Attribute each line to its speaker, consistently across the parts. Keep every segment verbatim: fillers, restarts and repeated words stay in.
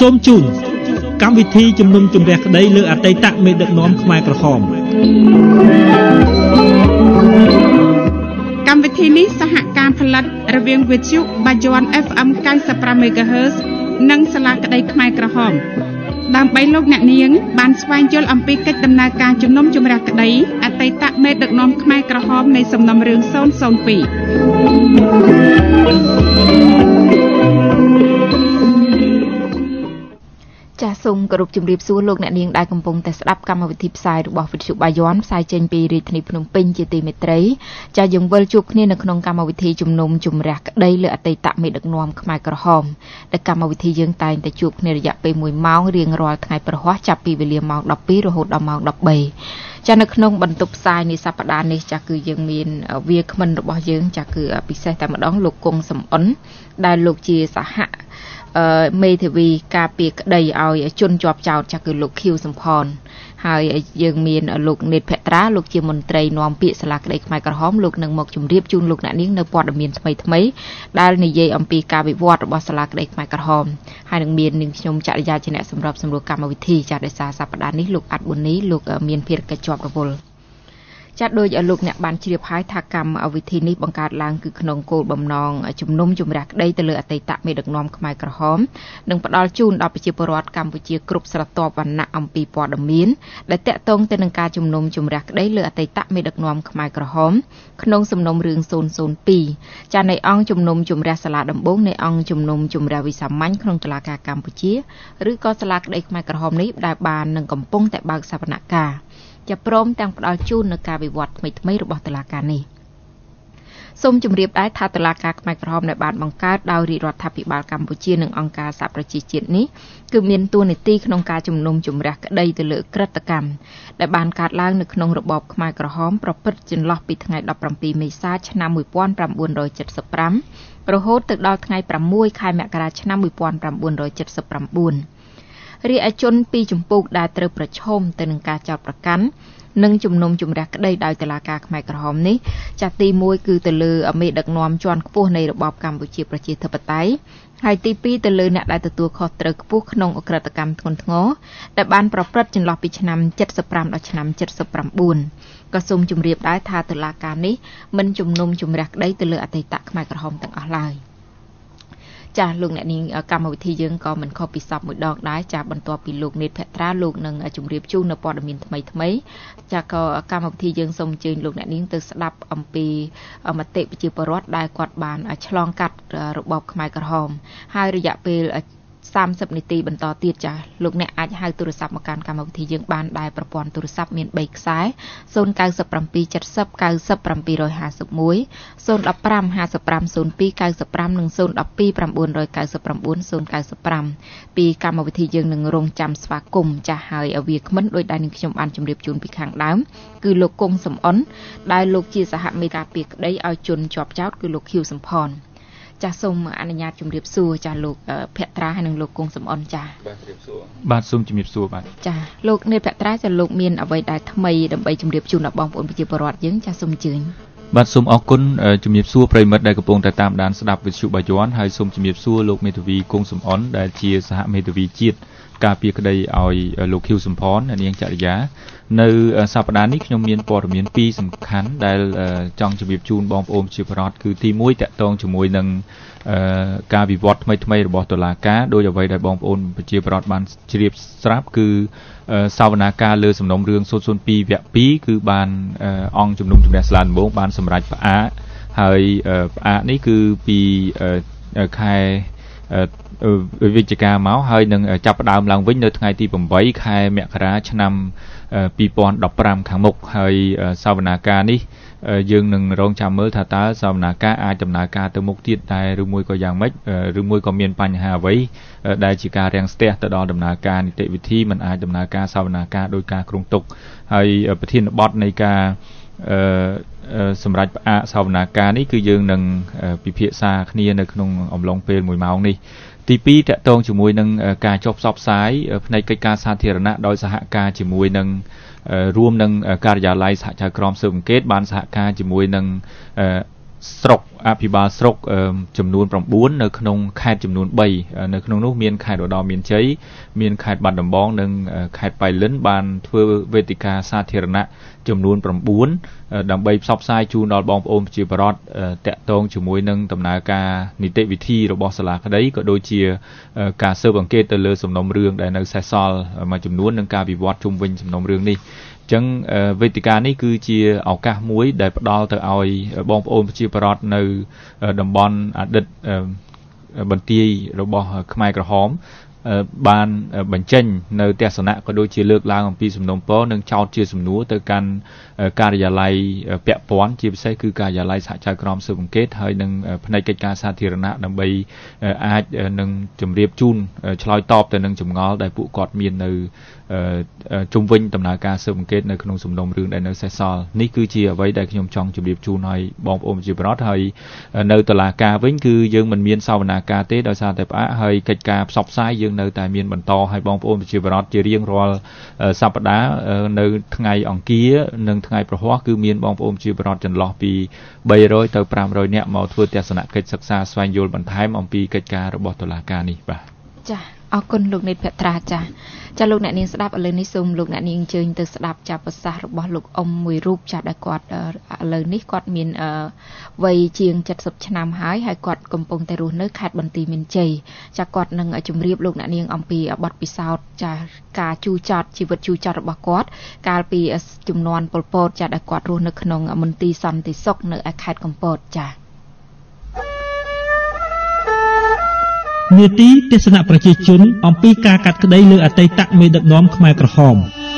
Speaker 1: សូមជូនកម្មវិធីជំនុំជម្រះក្តីលើអតីតមេដឹកនាំខ្មែរក្រហម
Speaker 2: កម្មវិធីនេះសហការផលិតរវាងវិទ្យុបាយ័ន เอฟ เอ็ม เก้าสิบห้า MHz និងសាលាក្តីខ្មែរក្រហមដើម្បីលោកអ្នកនាងបានស្វែងយល់អំពីកិច្ចដំណើរការជំនុំជម្រះក្តីអតីតមេដឹកនាំខ្មែរក្រហមនៃសំណុំរឿងศูนย์ศูนย์สอง
Speaker 3: ចាសសូមគោរពជំរាបសួរលោកអ្នកនាងដែលកំពុងតែស្ដាប់កម្មវិធីផ្សាយរបស់វិទ្យុបាយ័នផ្សាយចេញពីរាជធានីភ្នំពេញជាទីមេត្រីចាសយើងវិលជួបគ្នានៅក្នុងកម្មវិធីជំនុំជម្រះក្តីលើអតីតមេដឹកនាំខ្មែរក្រហមដែលកម្មវិធីយើងតែងតែជួបគ្នារយៈពេលមួយម៉ោងរៀងរាល់ថ្ងៃប្រហ័សចាប់ពីវេលាម៉ោងដប់ពីររហូតដល់ម៉ោងដប់បីចានៅក្នុងបន្ទប់ផ្សាយនៃសប្តាហ៍នេះចាគឺយើងមានវាគ្មិនរបស់យើងចាគឺពិសេសតែម្ដងលោកគង់សំអនដែលលោកជាសហមេធាវីការពារក្តីឲ្យជនជាប់ចោទចាគឺលោកខៀវសំផនហើយយើងមានលោកនេតភត្រាលោកជាមន្ត្រីនាំពាក្យសាលាក្តីខ្មែរក្រហមលោកនឹងមកជម្រាបជូនលោកអ្នកនាងនៅព័ត៌មានថ្មីថ្មីដែលនិយាយអំពីការវិវត្តរបស់សាលាក្តីខ្មែរក្រហមហើយនឹងមាននាងខ្ញុំចរិយាជាអ្នកសម្របសម្រួលកម្មវិធីចាដោយសារសប្តាហ៍នេះលោកអាត់ប៊ុននីលោកមានភារកិច្ចជាប់រវល់ចាត់ដោយលោកអ្នកបានជ្រាបហើយថាកម្មវិធីនេះបង្កើតឡើងគឺក្នុងគោលបំណងជំនុំជម្រះក្តីទៅលើអតីតមេដឹកនាំខ្មែរក្រហមនិងផ្ដល់ជូនដល់ប្រជាពលរដ្ឋកម្ពុជាគ្រប់ស្រទាប់វណ្ណៈអំពីព័ត៌មានដែលតាក់ទងទៅនឹងការជំនុំជម្រះក្តីលើអតីតមេដឹកនាំខ្មែរក្រហមក្នុងសំណុំរឿងศูนย์ศูนย์สองចានៃអង្គជំនុំជម្រះសាលាដំបងនៃអង្គជំនុំជម្រះវិសាមញ្ញក្នុងតុលាការកម្ពុជាឬក៏សាលាក្តីខ្មែរក្រហមនេះដែលបាននឹងកំពុងតែបើកសវនកម្មជាព្រមទាំងផ្ដល់ជូននៅការវិវត្តថ្មីៗរបស់តុលាការនេះសូមជម្រាបដែរថាតុលាការខ្មែរក្រហមដែលបានបង្កើតដោយរាជរដ្ឋាភិបាលកម្ពុជានិងអង្គការសហប្រជាជាតិនេះគឺមានតួនាទីក្នុងការជំនុំជម្រះក្តីទៅលើក្រឹតកម្មដែលបានកើតឡើងនៅក្នុងរបបខ្មែរក្រហមប្រព្រឹត្តចន្លោះពីថ្ងៃដប់ប្រាំពីរមេសាឆ្នាំmột nghìn chín trăm bảy mươi lămរហូតទៅដល់ថ្ងៃប្រាំមួយខែមករាឆ្នាំmột nghìn chín trăm bảy mươi chínរាជអាជនពីរចម្ពោះដែលត្រូវប្រឈមទៅនឹងការចោទប្រកាន់និងជំនុំជម្រះក្តីដោយតុលាការខ្មែរក្រហមនេះចាត់ទីមួយគឺទៅលើមេដឹកនាំជាន់ខ្ពស់នៃរបបកម្ពុជាប្រជាធិបតេយ្យហើយទីពីរទៅលើអ្នកដែលទទួលខុសត្រូវខ្ពស់ក្នុងអក្រិតកម្មធ្ងន់ធ្ងរដែលបានប្រព្រឹត្តចន្លោះពីឆ្នាំ75ដល់ឆ្នាំ79ក៏សូមជម្រាបដែរថាតុលាការនេះមិនជំនុំជម្រះក្តីទៅលើអតីតខ្មែរក្រហមទាំងអស់ឡើយចាលោកអ្នកនាងកម្មវិធីយើងក៏មិនខុសពីសពមួយដងដែរចាបន្ទាប់ពីលោកនេតភត្រាលោកនឹងជម្រាបជូននៅព័ត៌មានថ្មីថ្មីចាក៏កម្មវិធីយើងសូមអញ្ជើញលោកអ្នកនាងទៅស្ដាប់អំពីមតិប្រជាពលរដ្ឋដែលគាត់បានឆ្លងកាត់របបខ្មែរក្រហមហើយរយៈពេលសាមសិបនាទីបន្តទៀតចាលោកអ្នកអាចហៅទូរស័ព្ទមកកាន់កម្មវិធីយើងបានដែរប្រព័ន្ធទូរស័ព្ទមានបីខ្សែศูนย์ เก้า เจ็ด เจ็ด ศูนย์ เก้า เจ็ด เจ็ด ห้า เจ็ด ศูนย์ หนึ่ง ศูนย์ หนึ่ง ห้า ห้า ศูนย์ สอง เก้า เก้า ศูนย์ เก้า និងศูนย์ หนึ่ง สอง เก้า เก้า ศูนย์ เก้า ศูนย์ เก้า ពីកម្មវិធីយើងនឹងរងចាំស្វាគមន៍ចាស់ហើយវាគ្មិនដោយដែលនឹងខ្ញុំបានជម្រាបជូនពីខាងដើមគឺលោកគង់សំអនដែលលោកជាសហមេការពារក្តីឲ្យជនជាប់ចោទគឺលោកខៀវសំផនចាសសូមអនុញ្ញាតជម្រាបសួរចាសលោកភក្ត្រាហើយនិងលោកគង់សំអនចាស
Speaker 4: បាទជម្រាបសួរបាទសូមជម្រាបសួរបាទ
Speaker 3: ចាសលោកនេតភក្ត្រាចាសលោកមានអ្វីដែលថ្មីដើម្បីជម្រាបជូនដល់បងប្អូនប្រជាពលរដ្ឋយើងចាសសូមអញ្ជើញ
Speaker 4: បាទសូមអរគុណជម្រាបសួរប្រិយមិត្តដែលកំពុងតែតាមដានស្ដាប់វិទ្យុបាយ័នហើយសូមជម្រាបសួរលោកមេធាវីគង់សំអនដែលជាសហមេធាវីជាតិការពារក្តីឲ្យលោកខៀវសំផននាងចរិយានៅសប្តាហ៍នេះខ្ញុំមានព័ត៌មានពីរសំខាន់ដែលចង់ជម្រាបជូនបងប្អូនជាប្រវត្តិគឺទីមួយតាក់ទងជាមួយនឹងការវិវត្តថ្មីថ្មីរបស់តុលាការដោយអ្វីដែលបងប្អូនប្រជាប្រដ្ឋបានជ្រាបស្រាប់គឺសវនាការលើសំណុំរឿងศูนย์ศูนย์สองវគ្គពីរគឺបានអង្គជំនុំជម្រះសាលាដំបងបានសម្រេចផ្អាកហើយផ្អាកនេះគឺពីខែវិច្ឆិកាមកហើយនឹងចាប់ផ្ដើមឡើងវិញនៅថ្ងៃទីប្រាំបីខែមករាឆ្នាំពីរពាន់ដប់ប្រាំខាងមុខហើយសវនាការនេះយើងនឹងរងចាំមើលថាតើសវនាការអាចដំណើរការទៅមុខទៀតដែរឬមួយក៏យ៉ាងម៉េចឬមួយក៏មានបញ្ហាអ្វីដែលជាការរាំងស្ទះទៅដល់ដំណើរការនីតិវិធីមិនអាចដំណើរការសវនាការដោយការគ្រោងទុកហើយប្រធានបទនៃការសម្រាប់ផ្អាកសវនាការនេះគឺយើងនឹងពិភាក្សាគ្នានៅក្នុងអំឡុងពេលមួយម៉ោងនេះទីពីរតាក់ទងជាមួយនឹងការចុះផ្សព្វផ្សាយផ្នែកកិច្ចការសាធារណៈដោយសហការជាមួយនឹងរួមនឹងការិយាល័យសហការក្រមស៊ើបអង្កេតបានសហការជាមួយនឹងស្រុកអភិបាលស្រុកចំនួន9នៅក្នុងខេត្តចំនួន3នៅក្នុងនោះមានខេត្តឧត្តរមានជ័យមានខេត្តបាត់ដំបងនិងខេត្តបៃលិនបានធ្វើវេទិកាសាធារណៈចំនួន9ដើម្បីផ្សព្វផ្សាយជូនដល់បងប្អូនប្រជាពលរដ្ឋតាក់ទងជាមួយនឹងដំណើរការនីតិវិធីរបស់សាលាក្តីក៏ដូចជាការស៊ើបអង្កេតទៅលើសំណុំរឿងដែលនៅសេសសល់មួយចំនួននិងការវិវត្តជុំវិញសំណុំរឿងនេះអញ្ចឹងវេទិកានេះគឺជាឱកាសមួយដែលផ្ដល់ទៅឲ្យបងប្អូនប្រជាពលរដ្ឋនៅតំបន់អតីតបន្ទាយរបស់ខ្មែរក្រហមបានបញ្ចេញនៅទស្សនៈក៏ដូចជាលើកឡើងអំពីសំណុំពរនិងចោទជាសំណួរទៅកាន់ការិយាល័យពាក់ព័ន្ធជាពិសេសគឺការិយាល័យសហចៅក្រមស៊ើបអង្កេតហើយនិងផ្នែកកិច្ចការសាធារណៈដើម្បីអាចនឹងជម្រាបជូនឆ្លើយតបទៅនឹងចម្ងល់ដែលពួកគាត់មាននៅជុំវិញដំណើរការស៊ើបអង្កេតនៅក្នុងសំណុំរឿងដែលនៅសេសសល់នេះគឺជាអ្វីដែលខ្ញុំចង់ជម្រាបជូនឲ្យបងប្អូនប្រជាពលរដ្ឋហើយនៅតុលាការវិញគឺយើងមិនមានសវនាការទេដោយសារតែផ្អាកហើយកិច្ចការផ្សព្វផ្សាយយើងនៅតែមានបន្តឲ្យបងប្អូនប្រជាពលរដ្ឋជារៀងរាល់សប្តាហ៍នៅថ្ងៃអង្គារនិងថ្ងៃប្រហ័សគឺមានបងប្អូនប្រជាពលរដ្ឋចន្លោះពី300ទៅ500នាក់មកធ្វើទស្សនកិច្ចសិក្សាស្វែងយល់បន្ថែមអំពីកិច្ចការរបស់តុលាការនេះបាទ
Speaker 3: ចា៎អរគុណលោកនេតភត្រាចា៎ចា៎លោកអ្នកនាងស្ដាប់ឥឡូវនេះសូមលោកអ្នកនាងអញ្ជើញទៅស្ដាប់ចាប្រសាសន៍របស់លោកអ៊ំមួយរូបចាស់ដែលគាត់ឥឡូវនេះគាត់មានវ័យជាង70ឆ្នាំហើយហើយគាត់កំពុងតែរស់នៅខេត្តបន្ទាយមានជ័យចាគាត់នឹងជម្រាបលោកអ្នកនាងអំពីបទពិសោធន៍ចាការជូរចត់ជីវិតជូរចត់របស់គាត់កាលពីជំនាន់ប៉ុលពតចាដែលគាត់រស់នៅក្នុងមន្ទីរសន្តិសុខនៅខេត្តកំពតចា
Speaker 1: នីតិទស្សនៈប្រជាជនអំពីការកាត់ក្តីលើអតីតមេដឹកនាំខ្មែរក្រហម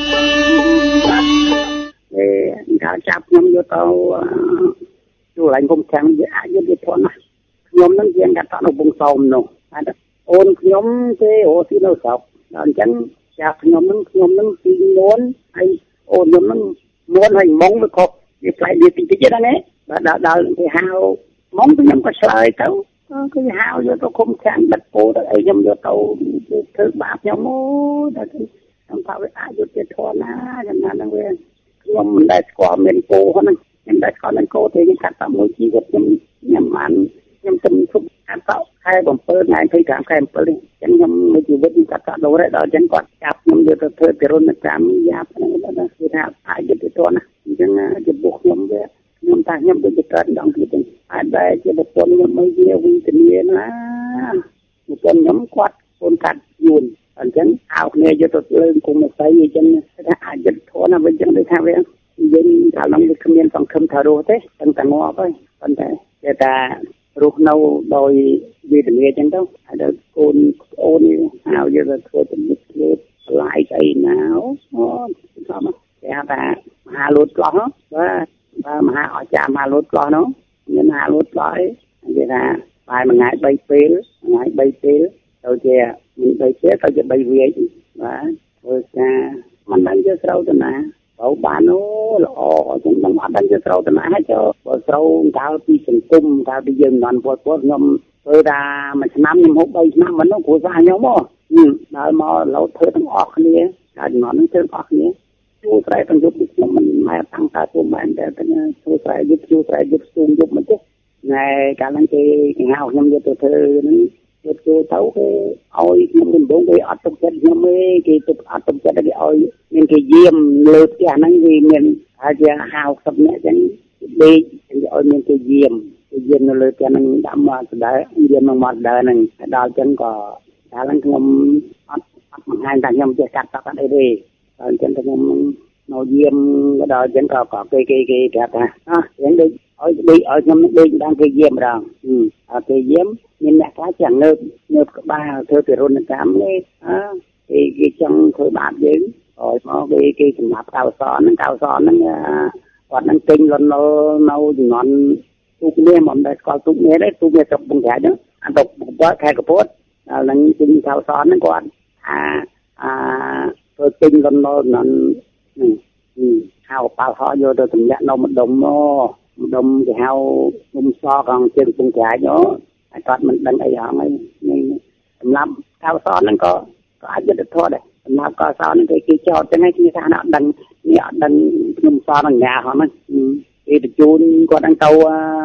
Speaker 5: គេថាចាប់ខ្ញុំយកទៅជួលឯងគុំខាំងវាអាចយកទៅធន់ណាខ្ញុំនឹងជាកាត់តនៅវងសោមនោះតែអូនខ្ញុំគេរស់ទីនៅស្រុកដល់អញ្ចឹងចាប់ខ្ញុំនឹងខ្ញុំនឹងទីមុនហើយអូនខ្ញុំនឹងមុនហើយម៉ងទៅខុសវាផ្លែវាតិចតិចហ្នឹងបាទដល់ដល់គេហៅម៉ងខ្ញុំក៏ឆ្លើយទៅគឺហៅយកទៅគុំខាំងបិទពោទៅអីខ្ញុំយកទៅធ្វើបាបខ្ញុំអូដល់ខ្ញុំថាវាអាចយកទៅធន់ណាចំណានហ្នឹងវាខ្ញុំមិនដែលស្គាល់មានពោហ្នឹងខ្ញុំដែលស្គាល់នឹងគោទេខ្ញុំកាត់តាមមួយជីវិតខ្ញុំខ្ញុំបានខ្ញុំទៅជប់កាត់តខែ7ថ្ងៃ25ខែ7អញ្ចឹងខ្ញុំមួយជីវិតខ្ញុំកាត់តដូរដែរដល់អញ្ចឹងគាត់ចាប់ខ្ញុំយកទៅធ្វើពិរុណកម្មយ៉ាប់ហ្នឹងគាត់គឺថាអាចយកទៅធន់ណាអញ្ចឹងចំពោះខ្ញុំវាខ្ញុំថាខ្ញុំដូចទៅកើតដល់ទៀតអាចដែរជាប្រពន្ធខ្ញុំមិនវាវិធានាណាប្រពន្ធខ្ញុំគាត់កូនកាត់យួនអញ្ចឹងអោគ្នាយកទៅលើគុំស្អីអញ្ចឹងថាអាចយកធន់ណាវិញអញ្ចឹងដូចថាវាយើងកាលនោះវាគ្មានសង្ឃឹមថារស់ទេតែតែងាប់ហើយប៉ុន្តែគេថារស់នៅដោយវិធានាអញ្ចឹងទៅហើយដល់កូនអូនហៅយកទៅធ្វើទំនិញធ្វើឡាយអីណាអូតាមគេហៅថាមហាលូតផ្លោះបាទបើមហាអស្ចារ្យមហាលូតផ្លោះនោះមានមហាលូតផ្លោះអីគេថាបាយមួយថ្ងៃ3ពេលថ្ងៃ3ពេលទៅជាមាន3ពេលទៅជា3វាយបាទធ្វើការមិនដឹងជាស្រូវទៅណាបើបានអូល្អចឹងមិនអត់ដឹងជាស្រូវទៅណាហើយចូលបើស្រូវកាលពីសង្គមកាលពីយើងមិនពលពលខ្ញុំធ្វើថាមួយឆ្នាំខ្ញុំហូប3ឆ្នាំមិននោះគ្រូសាខ្ញុំមកដល់មកឡូវធ្វើទាំងអស់គ្នាកាលជំនាន់នឹងធ្វើអស់គ្នាជួស្រែទាំងយប់ខ្ញុំមិនម៉ែតាំងតាទូម៉ែតែជួស្រែយប់ជួស្រែយប់ស្ទូងយប់មិនទេណែកាលហ្នឹងគេហៅខ្ញុំយកទៅធ្វើហ្នឹងទៅចូលទៅគេឲ្យខ្ញុំដំបងគេអត់ទុកចិត្តខ្ញុំទេគេទុកអត់ទុកចិត្តគេឲ្យមានគេយាមលើផ្ទះហ្នឹងវាមានហើយជាហៅសពអ្នកចឹងដេកគេឲ្យមានគេយាមគេយាមនៅលើផ្ទះហ្នឹងដាក់មកដដែលយាមមកមកដដែលហ្នឹងដល់ចឹងក៏កាលហ្នឹងខ្ញុំអត់អត់បង្ហាញថាខ្ញុំចេះកាត់តកាត់អីទេដល់ចឹងខ្ញុំនៅយាមក៏ដល់ចឹងក៏ក៏គេគេគេប្រាប់ថាអ่ะចឹងដូចឲ្យដេកឲ្យខ្ញុំដេកដល់គេយាមម្ដងអឺគេយាមមានអ្នកខ្លះchẳngងើបងើបក្បាលធ្វើពិរុណកម្មនេះអើគេគេចង់ធ្វើបាបយើងឲ្យមកគេគេសម្រាប់កៅសនហ្នឹងកៅសនហ្នឹងគាត់នឹងទិញលន់នៅនៅជំនាន់ទូកនេះមិនដែលស្គាល់ទូកនេះទេទូកនេះស្រុកបង្ក្រាចហ្នឹងអាទៅគាត់ខែកពុតដល់នឹងទិញកៅសនហ្នឹងគាត់អាអាធ្វើទិញលន់នៅនឹងហៅប៉ាល់ហោយកទៅសម្រាប់នៅម្ដុំមកម្ដុំគេហៅមុំសកងជើងបង្ក្រាចហ្នឹងគាត់មិនដឹងអីហងហ្នឹងសម្រាប់កៅសនហ្នឹងក៏ក៏អាចយុទ្ធធម៌ដែរសម្រាប់កៅសនហ្នឹងគេគេចោតចឹងឯងគេថាអត់ដឹងនេះអត់ដឹងខ្ញុំសនអញ្ញាហងហ្នឹងគេបញ្ជូនគាត់ហ្នឹងទៅ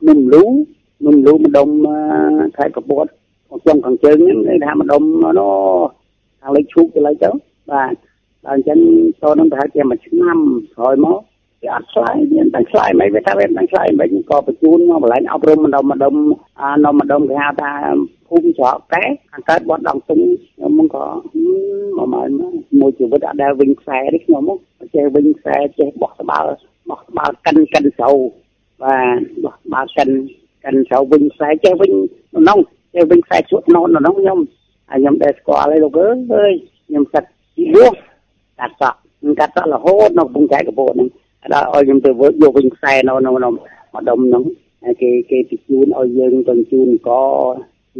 Speaker 5: นุ่มรู้นุ่มรู้มันดมใช้กระปุกของช่วงของเชิงนั้นเลยทำมันดมnóทางเลยชุกอะไรเจ้าบ้านหลังจากตอนนั้นทางเกี่ยมันน้ำถอยมั้งที่อัดสไลด์เนี่ยตั้งสไลด์ไม่ไปทำเป็นตั้งสไลด์ไม่ก็ไปจูนมาอะไรเอารมมันดมมันดมอ่ามันดมแค่ตาพุ่มเจาะแก๊สการบอดดังตุ้งมันก็มามามวยจุดว่าได้วิ่งแซ่ได้ขนมเจ้าวิ่งแซ่เจ้าบอกสบายบอกสบายกันกันเสาvà bà cần cần sáu vinh sai chơi vinh nông chơi vinh sai suốt non nó nông nhom à nhom để qua lấy đồ ơi nhom sạch buông cắt sọ cắt sọ là hốt nó bung trái cái bộ này đó ơi nhom từ vô vinh sai nó nó nó mà đông nóng cái cái cái chuồn ơi dương tuần chuồn có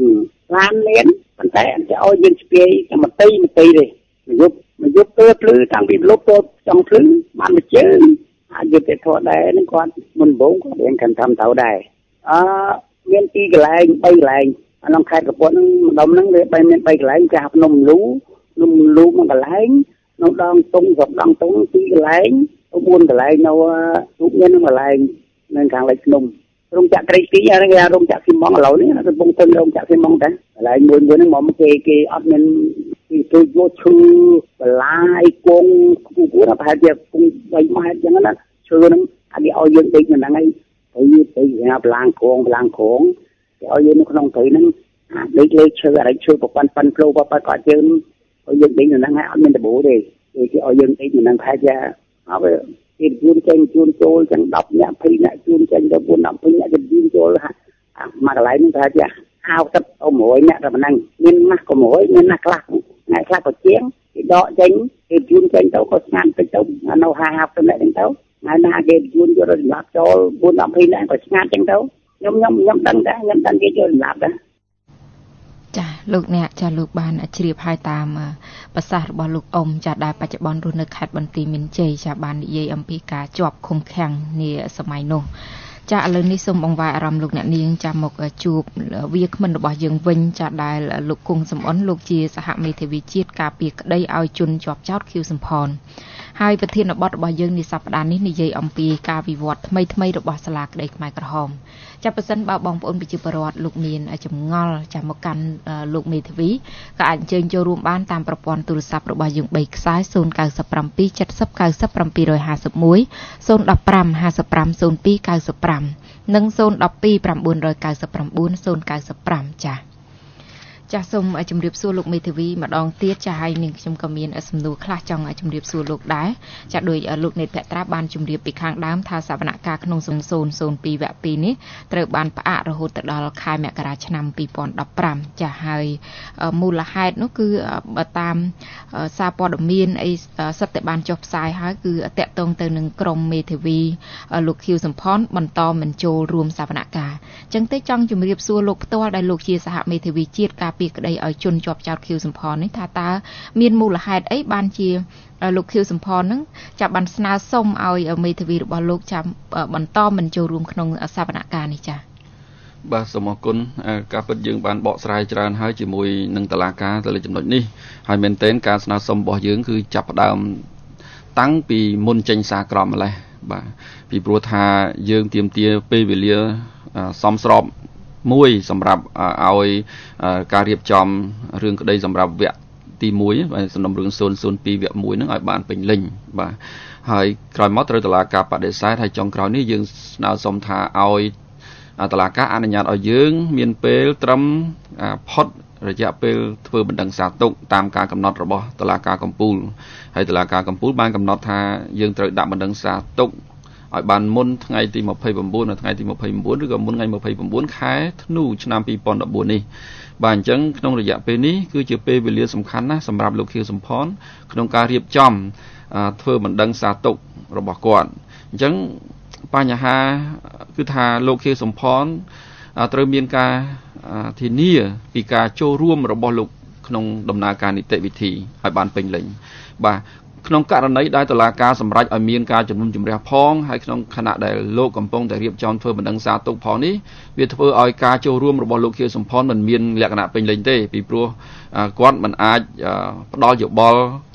Speaker 5: lan nén bàn tay anh sẽ ơi dương spray cho mà tây mà tây đi mà giúp mà giúp tớt lư đang bị lốp tớt trong thứ bạn mà chơiอยู่แต่ทอดได้นั่นก่อนมันบ่งก็เรียนกันทำเท่าได้อ่าเมียนตีกลายไปกลายน้องใครกับปนดมนั่งเลยไปเมียนไปกลายจะหับนมรู้นมรู้มันกลายน้องดองตรงกับดองตรงตีกลายตัวบุญกลายน้องทุกเงี้ยนั่งกลายนั่นทางไหลนมลงจากไกรตีอะไรเงี้ยลงจากซิมองเหล่านี้นะบงตึงลงจากซิมองแต่ไหลมวยมวยนั่งมองมันเกยเกยอัดเงินที่ตัวโยชื่อลายกงกูกูนะพายเดียกงใบไม้อย่างนั้นชื่อนั้นอันนี้เอายืนตีมันยังไงตีตีเนี่ยพลังโค้งพลังโค้งเอายืนขนมตีนั้นเล็กเล็กชื่ออะไรชื่อปกปันปันโปรปะปะก่อนยืนเอายืนตีมันยังไงเอาเงินตะบูดิที่เอายืนตีมันยังพายจะเอาไปตีจูนเจงจูนโจลจังดอกเนี่ยพี่เนี่ยจูนเจงจะบุญดอกพี่เนี่ยจะจูนโจลฮะมาอะไรนี่พายจะเอาตับเอาหมวยเนี่ยแต่มันนั่งเงินนักก็หมวยเงินนักลักไงลักก็เจียงดอกเจงตีจูนเจงเต้าก็งานไปเต้าเอาหาหับตัวไหนถึงเต้าngày nào cái buôn cho nó làm cho buôn làm phi này có ngàn chẳng đâu nhom nhom nhom đăng đã nhom đăng cái cho làm đó
Speaker 3: ចាលោកអ្នកចាលោកបានជ្រាបហើយតាមប្រសាសន៍របស់លោកអ៊ំចាដែលបច្ចុប្បន្នរស់នៅខេត្តបន្ទាយមានជ័យចាបាននិយាយអំពីការជាប់ឃុំឃាំងនាសម័យនោះចាឥឡូវនេះសូមអង្វាយអារម្មណ៍លោកអ្នកនាងចាមកជួបវាគ្មិនរបស់យើងវិញចាដែលលោកគង់សំអនលោកជាសហមេធាវីជាតិការពារក្តីឲ្យជនជាប់ចោតខៀវសំផនហើយប្រធានបទរបស់យើងនេះសប្តាហ៍នេះនិយាយអំពីការវិវត្តថ្មីថ្មីរបស់សាលាក្តីខ្មែរក្រហមចាប់ប្រសិនបើបងប្អូនប្រជាពលរដ្ឋលោកមានចម្ងល់ចាំមកកាន់លោកមេធាវីក៏អាចអញ្ជើញចូលរួមបានតាមប្រព័ន្ធទូរស័ព្ទរបស់យើងបីខ្សែศูนย์ เก้า เจ็ด เจ็ด ศูนย์ เจ็ด เจ็ด ห้า เจ็ด เจ็ด ศูนย์ หนึ่ง ห้า ห้า ห้า ศูนย์ หนึ่ง ห้า ห้า ศูนย์ เก้า ศูนย์ เก้า និង ศูนย์ หนึ่ง สอง เก้า เก้า เก้า ศูนย์ เก้า ចាចាសសូមជម្រាបសួរលោកមេធាវីម្ដងទៀតចាហើយនឹងខ្ញុំក៏មានសំណួរខ្លះចង់ជម្រាបសួរលោកដែរចាដោយលោកនេតភត្រាបានជម្រាបពីខាងដើមថាសវនកម្មក្នុងសង្សូនศูนย์ ពីរ វគ្គពីរនេះត្រូវបានផ្អាករហូតដល់ខែមករាឆ្នាំពីរពាន់ដប់ប្រាំចាហើយមូលហេតុនោះគឺតាមសារព័ត៌មានអីសិតតែបានចុះផ្សាយហើយគឺតកតងទៅនឹងក្រមមេធាវីលោកខៀវសំផនបន្តមិនចូលរួមសវនកម្មអញ្ចឹងទេចង់ជម្រាបសួរលោកផ្ទាល់ដែលលោកជាសហមេធាវីជាតិការពីក្តីឲ្យជនជាប់ចោតខៀវសំផននេះថាតើមានមូលហេតុអីបានជាលោកខៀវសំផនហ្នឹងចាប់បានស្នើសុំឲ្យមេធាវីរបស់លោកចាំបន្តមិនចូលរួមក្នុងសវនកម្មនេះចា៎
Speaker 6: បាទសូមអរគុណការពិតយើងបានបកស្រាយច្រើនហើយជាមួយនឹងតុលាការទៅលើចំណុចនេះហើយមែនទែនការស្នើសុំរបស់យើងគឺចាប់ផ្ដើមតាំងពីមុនចេញសារក្រមម្លេះបាទពីព្រោះថាយើងទាមទារពេលវេលាសមស្របមួយសម្រាប់ឲ្យការរៀបចំរឿងក្តីសម្រាប់វគ្គទីមួយសំណុំរឿងศูนย์ ศูนย์ ពីរ វគ្គមួយហ្នឹងឲ្យបានពេញលេញបាទហើយក្រោយមកត្រូវតុលាការបដិសេធហើយចុងក្រោយនេះយើងស្នើសុំថាឲ្យតុលាការអនុញ្ញាតឲ្យយើងមានពេលត្រឹមផុតរយៈពេលធ្វើបណ្ដឹងសារទុកតាមការកំណត់របស់តុលាការកំពូលហើយតុលាការកំពូលបានកំណត់ថាយើងត្រូវដាក់បណ្ដឹងសារទុកឲ្យបានមុនថ្ងៃទីยี่สิบเก้าនៅថ្ងៃទីยี่สิบเก้าឬក៏មុនថ្ងៃยี่สิบเก้าខែធ្នូឆ្នាំពីរពាន់ដប់បួននេះបាទអញ្ចឹងក្នុងរយៈពេលនេះគឺជាពេលវេលាសំខាន់ណាស់សម្រាប់លោកខៀវសំផនក្នុងការរៀបចំធ្វើបណ្ដឹងសារទុករបស់គាត់អញ្ចឹងបញ្ហាគឺថាលោកខៀវសំផនត្រូវមានការធានាពីការចូលរួមរបស់លោកក្នុងដំណើរការនីតិវិធីឲ្យបានពេញលេញបាទក្នុងករណីដែលតុលាការសម្រេចឲ្យមានការជំនុំជម្រះផងហើយក្នុងខណៈដែលលោកកំពុងតែរៀបចំធ្វើបណ្ដឹងសារទុកផងនេះវាធ្វើឲ្យការចូលរួមរបស់លោកខៀវសំផនមិនមានលក្ខណៈពេញលេញទេពីព្រោះគាត់មិនអាចផ្ដល់យោបល់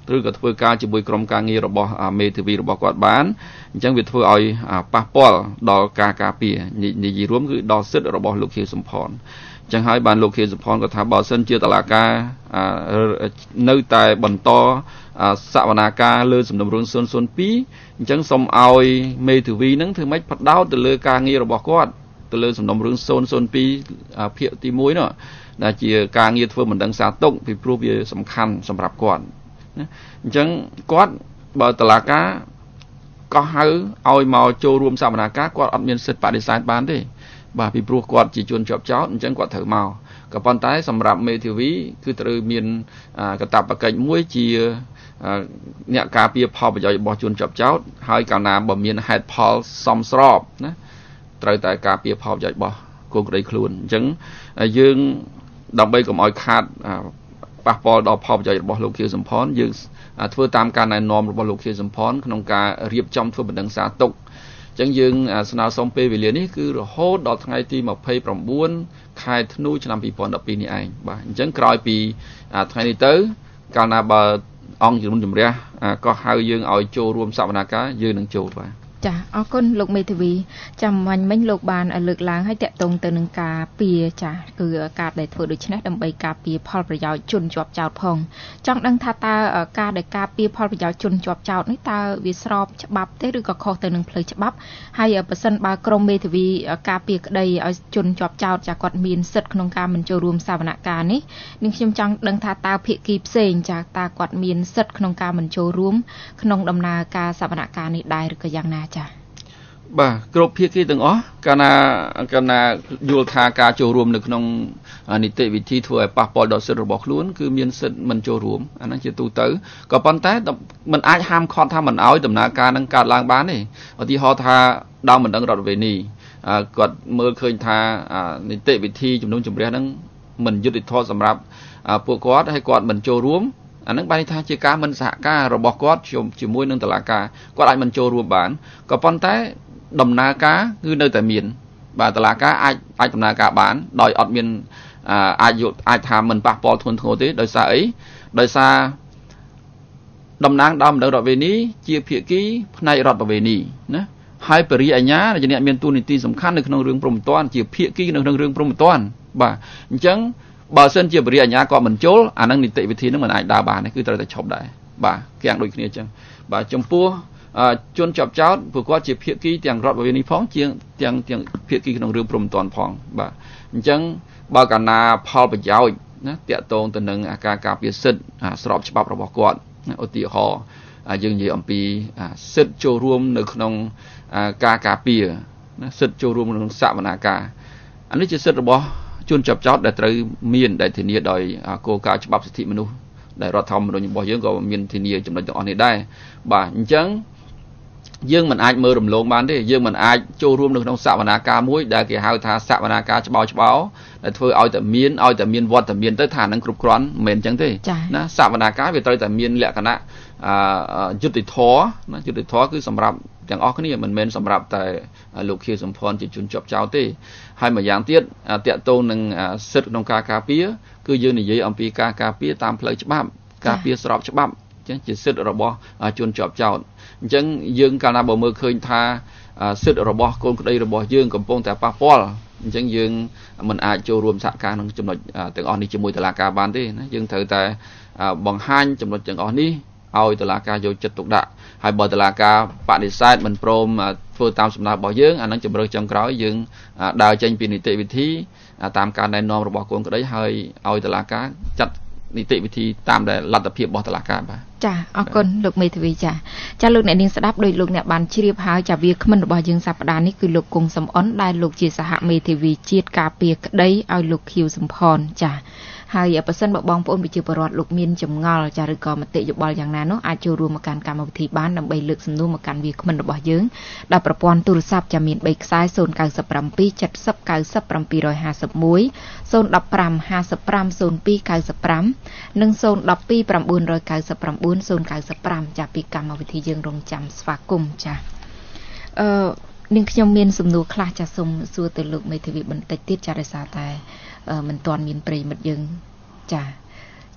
Speaker 6: ឬក៏ធ្វើការជាមួយក្រុមការងាររបស់មេធាវីរបស់គាត់បានអញ្ចឹងវាធ្វើឲ្យប៉ះពាល់ដល់ការការពារនិយាយរួមគឺដល់សិទ្ធិរបស់លោកខៀវសំផនអញ្ចឹងហើយបានលោកខៀវសំផនក៏ថាបើសិនជាតុលាការនៅតែបន្តសវនាការលើសំណុំរឿងศูนย์ศูนย์ពីរអញ្ចឹងសូមឲ្យមេធាវីនឹងធ្វើម៉េចផ្ដោតទៅលើការងាររបស់គាត់ទៅលើសំណុំរឿងศูนย์ศูนย์ពីរភាគទីមួយនោះដែលជាការងារធ្វើមិនដឹងសារទុកពីព្រោះវាសំខាន់សម្រាប់គាត់ណាអញ្ចឹងគាត់បើតុលាការក៏ហៅឲ្យមកចូលរួមសវនាការគាត់អត់មានសិទ្ធិបដិសេធបានទេបាទពីព្រោះគាត់ជាជនជាប់ចោតអញ្ចឹងគាត់ត្រូវមកក៏ប៉ុន្តែសម្រាប់មេធាវីគឺត្រូវមានកាតព្វកិច្ចមួយជាអ្នកការពារផលប្រយោជន៍របស់ជនជាប់ចោតហើយកាលណាបើមានហេតុផលសមស្របណាត្រូវតែការពារផលប្រយោជន៍របស់កូនក្តីខ្លួនអញ្ចឹងយើងដើម្បីកុំឲ្យខាតប៉ះពាល់ដល់ផលប្រយោជន៍របស់លោកខៀវសំផនយើងធ្វើតាមការណែនាំរបស់លោកខៀវសំផនក្នុងការរៀបចំធ្វើបណ្ដឹងសារទុកអញ្ចឹងយើងស្នើសុំពេលវេលានេះគឺរហូតដល់ថ្ងៃទីម្ភៃប្រាំបួនខែធ្នូឆ្នាំពីរពាន់ដប់ពីរនេះឯងបាទអញ្ចឹងក្រោយពីថ្ងៃនេះទៅកាលណាបើអង្គជំនុំជម្រះក៏ហៅយើងឲ្យចូលរួមសវនាការយើងនឹងចូលបាទ
Speaker 3: ចាអរគុណលោកមេធាវីចាំមាញ់មិញលោកបានលើកឡើងឲ្យតកតងទៅនឹងការពារចាគឺការដែលធ្វើដូច្នេះដើម្បីការពារផលប្រយោជន៍ជនជាប់ចោតផងចង់ដឹងថាតើការដែលការពារផលប្រយោជន៍ជនជាប់ចោតនេះតើវាស្របច្បាប់ទេឬក៏ខុសទៅនឹងផ្លូវច្បាប់ហើយបើសិនបើក្រមមេធាវីការពារក្តីឲ្យជនជាប់ចោតចាគាត់មានសិទ្ធិក្នុងការមិនចូលរួមសវនកម្មនេះនឹងខ្ញុំចង់ដឹងថាតើភាគីផ្សេងចាតើគាត់មានសិទ្ធិក្នុងការមិនចូលរួមក្នុងដំណើរការសវនកម្មនេះដែរឬក៏យ៉ាងណាចា
Speaker 6: បាទគ្រប់ភាគីទាំងអស់កាលណាកាលណាយល់ថាការចូលរួមនៅក្នុងនីតិវិធីធ្វើឲ្យប៉ះពាល់ដល់សិទ្ធិរបស់ខ្លួនគឺមានសិទ្ធិមិនចូលរួមអាហ្នឹងជាទូទៅក៏ប៉ុន្តែมันអាចហាមឃាត់ថាមិនឲ្យដំណើរការនឹងកើតឡើងបានទេឧទាហរណ៍ថាដើមបណ្ដឹងរដ្ឋវេនីគាត់មើលឃើញថានីតិវិធីជំនុំជម្រះហ្នឹងមិនយុត្តិធម៌សម្រាប់ពួកគាត់ហើយគាត់មិនចូលរួមអានឹងបានន័យថាជាការមិនសហការរបស់គាត់ជាមួយនឹងតុលាការគាត់អាចមិនចូលរួមបានក៏ប៉ុន្តែដំណើរការគឺនៅតែមានបាទតុលាការអាចអាចដំណើរការបានដោយអត់មានអាចយកអាចថាមិនប៉ះពាល់ធ្ងន់ធ្ងរទេដោយសារអីដោយសារតំណាងដើមបណ្ដឹងរដ្ឋវេនីជាភាគីផ្នែករដ្ឋវេនីណាហើយបរិយាអាជ្ញាជាអ្នកមានតួនាទីសំខាន់នៅក្នុងរឿងព្រហ្មទណ្ឌជាភាគីនៅក្នុងរឿងព្រហ្មទណ្ឌបាទអញ្ចឹងបើសិនជាបរិយាអាជ្ញាគាត់មិនចូលអានឹងនីតិវិធីនឹងមិនអាចដើរបានទេគឺត្រូវតែឈប់ដែរបាទគាំងដូចគ្នាអញ្ចឹងបាទចំពោះជនជាប់ចោតពួកគាត់ជាភាគីទាំងរដ្ឋវេនីផងជាទាំងទាំងភាគីក្នុងរឿងព្រហ្មទណ្ឌផងបាទអញ្ចឹងបើកាលណាផលប្រយោជន៍ណាតាក់ទងទៅនឹងការការពារសិទ្ធិស្របច្បាប់របស់គាត់ឧទាហរណ៍យើងនិយាយអំពីសិទ្ធិចូលរួមនៅក្នុងការការពារណាសិទ្ធិចូលរួមក្នុងសវនាការអានេះជាសិទ្ធិរបស់ជនជាប់ចោតដែលត្រូវមានដែលធានាដោយគោលការណ៍ច្បាប់សិទ្ធិមនុស្សដែលរដ្ឋធម្មនុញ្ញរបស់យើងក៏មានធានាចំណុចទាំងអស់នេះដែរបាទអញ្ចឹងយើងមិនអាចមើលរំលងបានទេយើងមិនអាចចូលរួមនៅក្នុងសវនាការមួយដែលគេហៅថាសវនាការច្បោច្បោដែលធ្វើឲ្យតែមានឲ្យតែមានវត្តមានទៅថានឹងគ្រប់គ្រាន់មិនមែនអញ្ចឹងទេណាសវនាការវាត្រូវតែមានលក្ខណៈយុត្តិធម៌ណាយុត្តិធម៌គឺសម្រាប់ទាំងអស់គ្នាមិនមែនសម្រាប់តែលោកខៀវសំផនជាជនជាប់ចោតទេហើយមួយយ៉ាងទៀតតាក់ទងនឹងសិទ្ធិក្នុងការការពារគឺយើងនិយាយអំពីការការពារតាមផ្លូវច្បាប់ការពារស្របច្បាប់អញ្ចឹងជាសិទ្ធិរបស់ជនជាប់ចោតអញ្ចឹងយើងកាលណាបើមើលឃើញថាសិទ្ធិរបស់កូនក្តីរបស់យើងកំពុងតែប៉ះពាល់អញ្ចឹងយើងមិនអាចចូលរួមសហការក្នុងចំណុចទាំងអស់នេះជាមួយតុលាការបានទេណាយើងត្រូវតែបង្ហាញចំណុចទាំងអស់នេះឲ្យតុលាការយកចិត្តទុកដាក់ហើយបើតុលាការបដិសេធមិនព្រមធ្វើតាមសំណើរបស់យើងអានឹងជំរឿចុងក្រោយយើងដើរចេញពីនីតិវិធីតាមការណែនាំរបស់កូនក្តីហើយឲ្យតុលាការចាត់នីតិវិធីតាមដែលលទ្ធភាពរបស់តុលាការបាទ
Speaker 3: ចាអរគុណលោកមេធាវីចាចាលោកអ្នកនាងស្ដាប់ដោយលោកអ្នកបានជ្រាបហើយចាវាគ្មិនរបស់យើងសប្តាហ៍នេះគឺលោកគង់សំអនដែលលោកជាសហមេធាវីជាតិការពារក្តីឲ្យលោកខៀវសំផនចាហើយបើសិនបើបងប្អូនប្រជាពលរដ្ឋលោកមានចម្ងល់ចាឬក៏មតិយោបល់យ៉ាងណានោះអាចចូលរួមមកកាន់កម្មវិធីបានដើម្បីលើកសំណួរមកកាន់វាគ្មិនរបស់យើងដែលប្រព័ន្ធទូរស័ព្ទចាមានបីខ្សែศูนย์ เก้า เจ็ด เจ็ด ศูนย์ เก้า เจ็ด ห้า เก้า ห้า เจ็ด ศูนย์ หนึ่ง ห้า ห้า ห้า ศูนย์ หนึ่ง ห้า ห้า ศูนย์ เก้า និងศูนย์ หนึ่ง สอง เก้า เก้า ศูนย์ เก้า ศูนย์ เก้า ចាពីកម្មវិធីយើងរងចាំស្វាគមន៍ចាអឺនាងខ្ញុំមានសំណួរខ្លះចាសូមសួរទៅលោកមេធាវីបន្តិចទៀតចាដោយសារតែមិនទាន់មានប្រិមិត្តយើងចា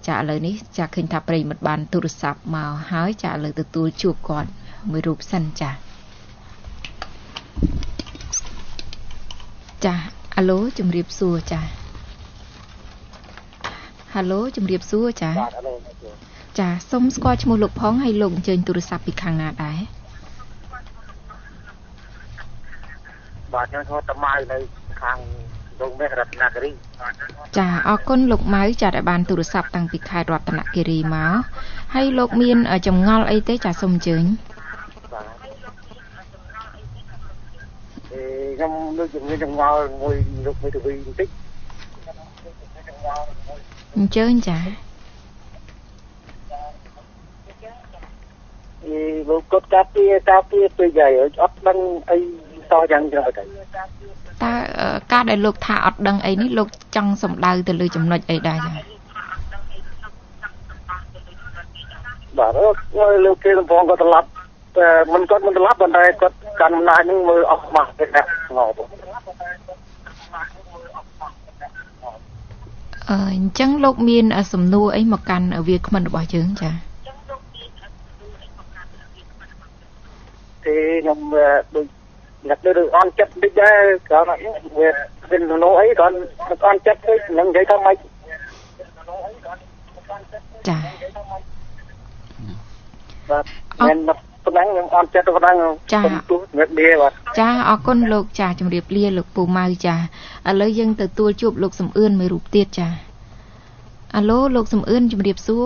Speaker 3: ចាឥឡូវនេះចាឃើញថាប្រិមិត្តបានទូរស័ព្ទមកហើយចាឥឡូវទទួលជួបគាត់មួយរូបសិនចាចាអាឡូជំរាបសួរចាហាឡូជំរាបសួរចាចាសូមស្គាល់ឈ្មោះលោកផងហើយលោកអញ្ជើញទូរស័ព្ទពីខាងណាដែរ
Speaker 5: បាទខ្ញុំឈ្មោះតម៉ៅនៅខាងដងមេរតនគិរី
Speaker 3: ចាអរគុណលោកម៉ៅចាដែលបានទូរស័ព្ទតាំងពីខេត្តរតនគិរីមកហើយលោកមានចម្ងល់អីទេចាសូមអញ្ជើញ
Speaker 5: ខ្ញុំលើកជំនាញចម្ងល់មួយលោកមេធាវីបន្តិច
Speaker 3: អញ្ជើញចា
Speaker 5: អីលោកគាត់កាពីកាពីទៅយាយអត់ដឹងអីតយ៉ាងច្រើនទៅ
Speaker 3: តើការដែលលោកថាអត់ដឹងអីនេះលោកចង់សំដៅទៅលើចំណុចអីដែរចា
Speaker 5: បាទលោកគេសំផងគាត់ត្រឡប់តែមិនគាត់មិនត្រឡប់ប៉ុន្តែគាត់កាន់អំណាចនឹងមើលអស់មកទៅដាក់ងប់
Speaker 3: អឺអញ្ចឹងលោកមានសំណួរអីមកកាន់វាគ្មិនរបស់យើងចា
Speaker 5: ទេខ្ញុំដូចអ្នកទៅអន់ចិត្តតិចដែរគាត់វាវិញនៅអីគាត់អន់ចិត្តទៅនឹងនិយាយថាម៉េច
Speaker 3: ចា
Speaker 5: បាទមិនប៉ុណ្ណឹងខ្ញុំអន់ចិត្តប៉ុណ្ណឹង
Speaker 3: ចា
Speaker 5: ទូមេឌៀបាទ
Speaker 3: ចាអរគុណលោកចាជម្រាបលាលោកពូម៉ៅចាឥឡូវយើងទទួលជួបលោកសំអឿនមួយរូបទៀតចាអាឡូលោកសំអឿនជម្រាបសួរ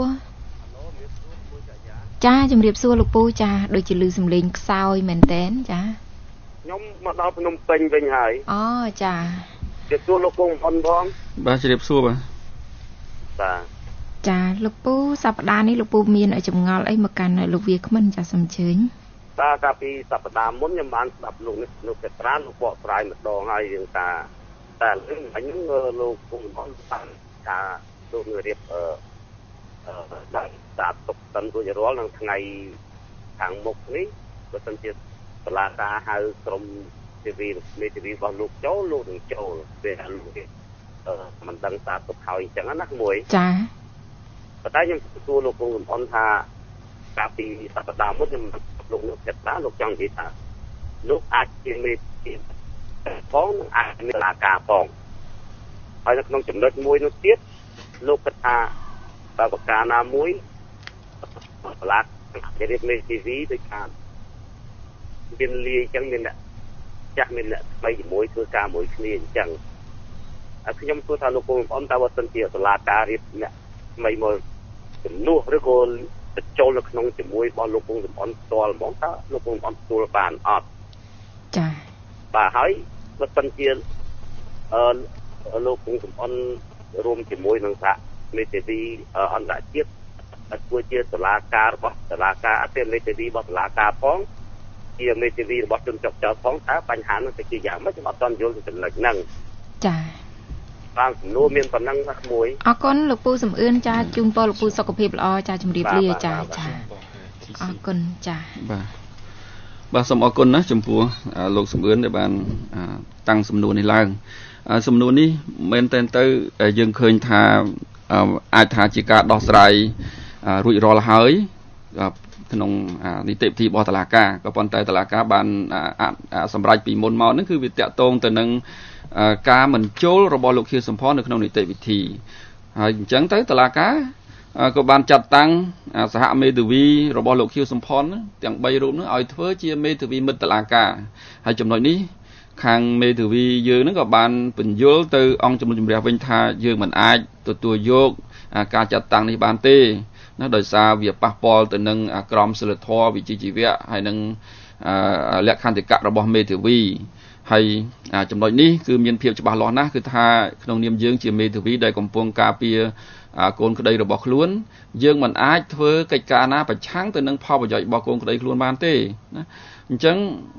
Speaker 3: ចាជម្រាបសួរលោកពូចាដូចជាឮសំឡេងខ្សោយមែនតែនចា
Speaker 5: ខ្ញុំមកដល់ភ្នំពេញវិញហើយ
Speaker 3: អូចា
Speaker 5: ជម្រាបសួរលោកពូអ៊ុនផង
Speaker 6: បាទជម្រាបសួរបាទ
Speaker 5: បាទ
Speaker 3: ចាលោកពូសប្តាហ៍នេះលោកពូមានចម្ងល់អីមកកាន់លោកវាគ្មិនចាសូមអញ្ជើញ
Speaker 5: បាទកាលពីសប្តាហ៍មុនខ្ញុំបានស្ដាប់លោកនេះលោកកត្រាលោកបកស្រាយម្ដងហើយយើងថាតែរឿងអញលោកពូអ៊ុនបានថាលោកនឹងរៀបអឺដាក់តាទុកសិនរួចរាល់នៅថ្ងៃខាងមុខនេះបើសិនជាតឡាការហៅក្រុមទេវីមេធាវីរបស់លោកចូលលោកនឹងចូលពេលលោកគេអឺមិនដឹងតាទុកហើយអញ្ចឹងណាមួយ
Speaker 3: ចា
Speaker 5: ប៉ុន្តែខ្ញុំសួរលោកពូអ៊ុនថាកាលពីសប្តាហ៍មុនខ្ញុំលោកលោកគិតថាលោកចង់និយាយថាលោកអាចជាមេធាវីផងនិងអាចមានតឡាការផងហើយនៅក្នុងចំណុចមួយនោះទៀតលោកគិតថាតើប្រការណាមួយប្លាក់ជារៀបមេធីវីដូចថាមានលាយអញ្ចឹងមានអ្នកចាក់មានអ្នកថ្មីជាមួយធ្វើការមួយគ្នាអញ្ចឹងហើយខ្ញុំសួរថាលោកពូអ៊ុនតើបើសិនជាសាលាការរៀបអ្នកថ្មីមកជំនួសឬក៏បញ្ចូលនៅក្នុងជាមួយរបស់លោកពូអ៊ុនផ្ទាល់ហ្មងតើលោកពូអ៊ុនទទួលបានអត់
Speaker 3: ចា
Speaker 5: បាទហើយបើសិនជាអឺលោកពូអ៊ុនរួមជាមួយនឹងសហមេធាវីអន្តរជាតិធ្វើជាតុលាការរបស់តុលាការអធិមេធាវីរបស់តុលាការផងជាមេធាវីរបស់ជនជាប់ចោទផងតើបញ្ហានោះទៅជាយ៉ាងម៉េចខ្ញុំអត់ទាន់យល់ពីចំណុចហ្នឹង
Speaker 3: ចា
Speaker 5: បានសំណួរមានប៉ុណ្ណឹងណាមួយ
Speaker 3: អរគុណលោកពូសំអឿនចាជូនពរលោកពូសុខភាពល្អចាជំរាបលាចាចាអរគុណចា
Speaker 6: បាទបាទសូមអរគុណណាចំពោះលោកសំអឿនដែលបានតាំងសំណួរនេះឡើងសំណួរនេះមែនតើទៅយើងឃើញថាអាចថាជាការដោះស្រាយរួចរាល់ហើយក្នុងនីតិវិធីរបស់តុលាការក៏ប៉ុន្តែតុលាការបានសម្រេចពីមុនមកហ្នឹងគឺវាតាក់ទងទៅនឹងការមិនចូលរបស់លោកខៀវសំផននៅក្នុងនីតិវិធីហើយអញ្ចឹងទៅតុលាការក៏បានចាត់តាំងសហមេធាវីរបស់លោកខៀវសំផនទាំងបីរូបនោះឲ្យធ្វើជាមេធាវីមិត្តតុលាការហើយចំណុចនេះខាងមេធាវីយើងហ្នឹងក៏បានបញ្យល់ទៅអង្គជំនុំជម្រះវិញថាយើងមិនអាចទទួលយកការចាត់តាំងនេះបានទេណាដោយសារវាប៉ះពាល់ទៅនឹងក្រមសីលធម៌វិជ្ជាជីវៈហើយនឹងលក្ខន្តិកៈរបស់មេធាវីហើយចំណុចនេះគឺមានភាពច្បាស់លាស់ណាស់គឺថាក្នុងនាមយើងជាមេធាវីដែលកំពុងការពារកូនក្តីរបស់ខ្លួនយើងមិនអាចធ្វើកិច្ចការណាប្រឆាំងទៅនឹងផលប្រយោជន៍របស់កូនក្តីខ្លួនបានទេណាអញ្ចឹង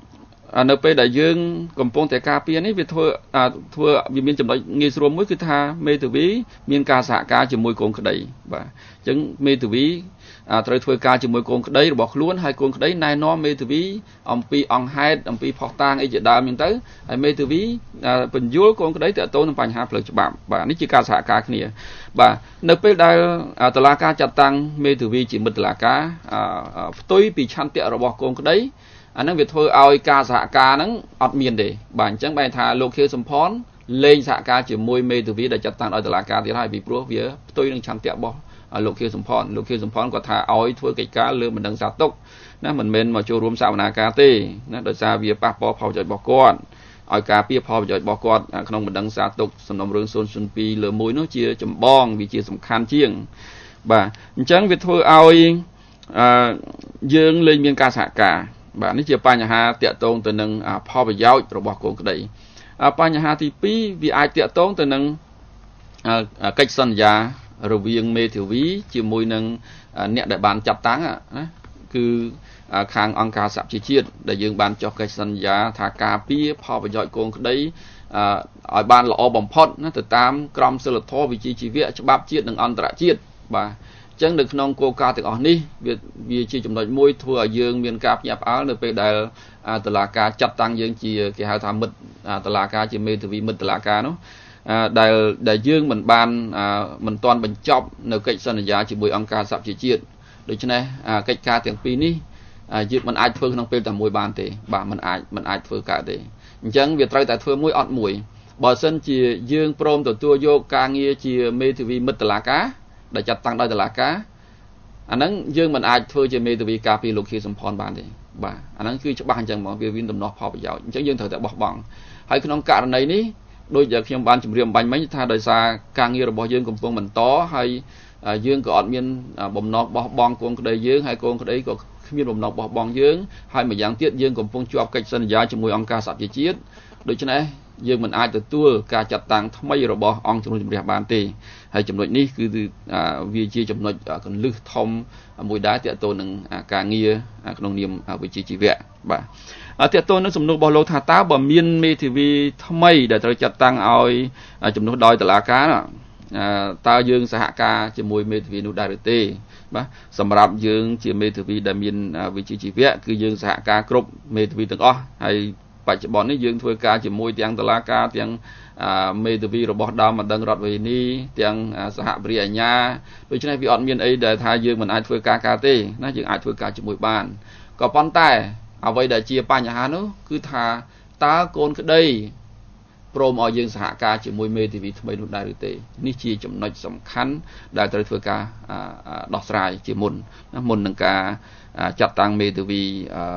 Speaker 6: នៅពេលដែលយើងកំពុងតែការពារនេះវាធ្វើធ្វើវាមានចំណុចងាយស្រួលមួយគឺថាមេធាវីមានការសហការជាមួយកូនក្តីបាទអញ្ចឹងមេធាវីត្រូវធ្វើការជាមួយកូនក្តីរបស់ខ្លួនហើយកូនក្តីណែនាំមេធាវីអំពីអង្គហេតុអំពីផុសតាងអីជាដើមអញ្ចឹងទៅហើយមេធាវីបញ្យល់កូនក្តីទាក់ទងនឹងបញ្ហាផ្លូវច្បាប់បាទនេះជាការសហការគ្នាបាទនៅពេលដែលតុលាការចាត់តាំងមេធាវីជាមិត្តតុលាការផ្ទុយពីឆន្ទៈរបស់កូនក្តីអានឹងវាធ្វើឲ្យការសហការហ្នឹងអត់មានទេបាទអញ្ចឹងបែរថាលោកខៀវសំផនលេងសហការជាមួយមេធាវីដែលចាត់តាំងដោយតុលាការទៀតហើយពីព្រោះវាផ្ទុយនឹងឆន្ទៈរបស់លោកខៀវសំផនលោកខៀវសំផនគាត់ថាឲ្យធ្វើកិច្ចការលើមិនដឹងសាទុកណាមិនមែនមកចូលរួមសវនាការទេណាដោយសារវាប៉ះពាល់ផលប្រយោជន៍របស់គាត់ឲ្យការពារផលប្រយោជន៍របស់គាត់ក្នុងមិនដឹងសាទុកសំណុំរឿងศูนย์ศูนย์ពីរលើមួយនោះជាចម្បងវាជាសំខាន់ជាងបាទអញ្ចឹងវាធ្វើឲ្យយើងលេងមានការសហការបាទនេះជាបញ្ហាតាក់ទងទៅនឹងផលប្រយោជន៍របស់កូនក្តីបញ្ហាទីពីរវាអាចតាក់ទងទៅនឹងកិច្ចសន្យារវាងមេធាវីជាមួយនឹងអ្នកដែលបានចាត់តាំងណាគឺខាងអង្គការសហជីវជាតិដែលយើងបានចុះកិច្ចសន្យាថាការពារផលប្រយោជន៍កូនក្តីឲ្យបានល្អបំផុតណាទៅតាមក្រមសីលធម៌វិជ្ជាជីវៈច្បាប់ជាតិនិងអន្តរជាតិបាទអញ្ចឹងនៅក្នុងគោលការណ៍ទាំងអស់នេះវាវាជាចំណុចមួយធ្វើឲ្យយើងមានការភ្ញាក់ផ្អើលនៅពេលដែលតុលាការចាត់តាំងយើងជាគេហៅថាមិត្តតុលាការជាមេធាវីមិត្តតុលាការនោះដែលដែលយើងមិនបានមិនទាន់បញ្ចប់នៅកិច្ចសន្យាជាមួយអង្គការសហជីវជាតិដូច្នេះកិច្ចការទាំងពីរនេះយើងមិនអាចធ្វើក្នុងពេលតែមួយបានទេបាទមិនអាចមិនអាចធ្វើកើតទេអញ្ចឹងវាត្រូវតែធ្វើមួយអត់មួយបើសិនជាយើងព្រមទទួលយកការងារជាមេធាវីមិត្តតុលាការដែលចាត់តាំងដោយតុលាការអាហ្នឹងយើងមិនអាចធ្វើជាមេធាវីការពារលោកខៀវសំផនបានទេបាទអាហ្នឹងគឺច្បាស់អញ្ចឹងហ្មងវាមានដំណោះផលប្រយោជន៍អញ្ចឹងយើងត្រូវតែបោះបង់ហើយក្នុងករណីនេះដោយដែលខ្ញុំបានជម្រាបអំបញ្ញមិញថាដោយសារការងាររបស់យើងកំពុងបន្តហើយយើងក៏អត់មានបំណងបោះបង់កូនក្តីយើងហើយកូនក្តីក៏គ្មានបំណងបោះបង់យើងហើយម្យ៉ាងទៀតយើងកំពុងជាប់កិច្ចសន្យាជាមួយអង្គការសហជីវជាតិដូច្នេះយើងមិនអាចទទួលការចាត់តាំងថ្មីរបស់អង្គជំនុំជម្រះបានទេហើយចំណុចនេះគឺវាជាចំណុចកន្លឹះធំមួយដែរទាក់ទងនឹងការងារក្នុងនាមវិជ្ជាជីវៈបាទទាក់ទងនឹងសំណួររបស់លោកថាតើបើមានមេធាវីថ្មីដែលត្រូវចាត់តាំងឲ្យជំនួសដោយតុលាការតើយើងសហការជាមួយមេធាវីនោះដែរឬទេបាទសម្រាប់យើងជាមេធាវីដែលមានវិជ្ជាជីវៈគឺយើងសហការគ្រប់មេធាវីទាំងអស់ហើយបច្ចុប្បន្ននេះយើងធ្វើការជាមួយទាំងតុលាការទាំងមេធាវីរបស់ដើមបណ្ដឹងរដ្ឋវេនីទាំងសហបរិយាអាជ្ញាដូច្នេះវាអត់មានអីដែលថាយើងមិនអាចធ្វើការការទេណាយើងអាចធ្វើការជាមួយបានក៏ប៉ុន្តែអ្វីដែលជាបញ្ហានោះគឺថាតើកូនក្តីព្រមឲ្យយើងសហការជាមួយមេធាវីថ្មីនោះដែរឬទេនេះជាចំណុចសំខាន់ដែលត្រូវធ្វើការដោះស្រាយជាមុនណាមុននឹងការចាត់តាំងមេធាវី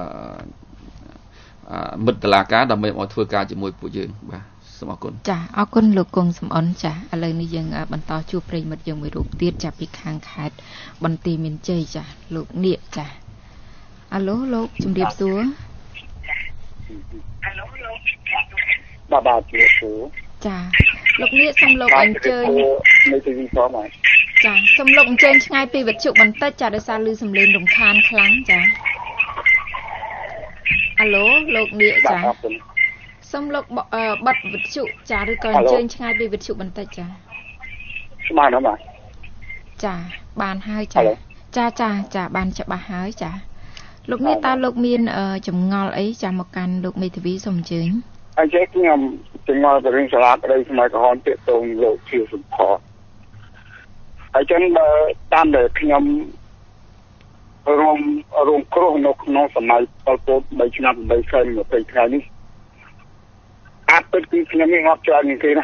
Speaker 6: មិត្តតុលាការដើម្បីមកធ្វើការជាមួយពួកយើងបាទសូមអរគុណ
Speaker 3: ចាអរគុណលោកគង់សំអនចាឥឡូវនេះយើងបន្តជួបប្រិយមិត្តយើងមួយរូបទៀតចាប់ពីខាងខេត្តបន្ទាយមានជ័យចាលោកនាគចាអាឡូលោកជំរាបសួរ
Speaker 7: អាឡូលោកបាទបាទជំរាបសួរ
Speaker 3: ចាលោកនាគសូមលោកអញ្ជើញ
Speaker 7: នៅទីនេះផងហើយ
Speaker 3: ចាសូមលោកអញ្ជើញឆ្ងាយពីវិទ្យុបន្តិចចាដោយសារឮសំឡេងរំខានខ្លាំងចាអាឡូលោកនាគចាសូមលោកបិទវិទ្យុចាឬក៏អញ្ជើញឆ្ងាយពីវិទ្យុបន្តិចចា
Speaker 7: ស្មានអត់បាទ
Speaker 3: ចាបានហើយចាចាចាចាបានច្បាស់ហើយចាលោកនាគតើលោកមានចម្ងល់អីចាំមកកាន់លោកមេធាវីសូមអញ្ជើញ
Speaker 7: អញ្ចឹងខ្ញុំចម្ងល់ទៅរឿងសាលាក្តីស្មៅក្រហមទាក់ទងលោកខៀវសំផនហើយចឹងបើតាមដែលខ្ញុំរួមរួមគ្រោះនៅក្នុងសម័យប៉ុលពតបីឆ្នាំបីខែยี่สิบថ្ងៃនេះអាចពិតគឺខ្ញុំមានងាប់ច្រើនជាងគេណា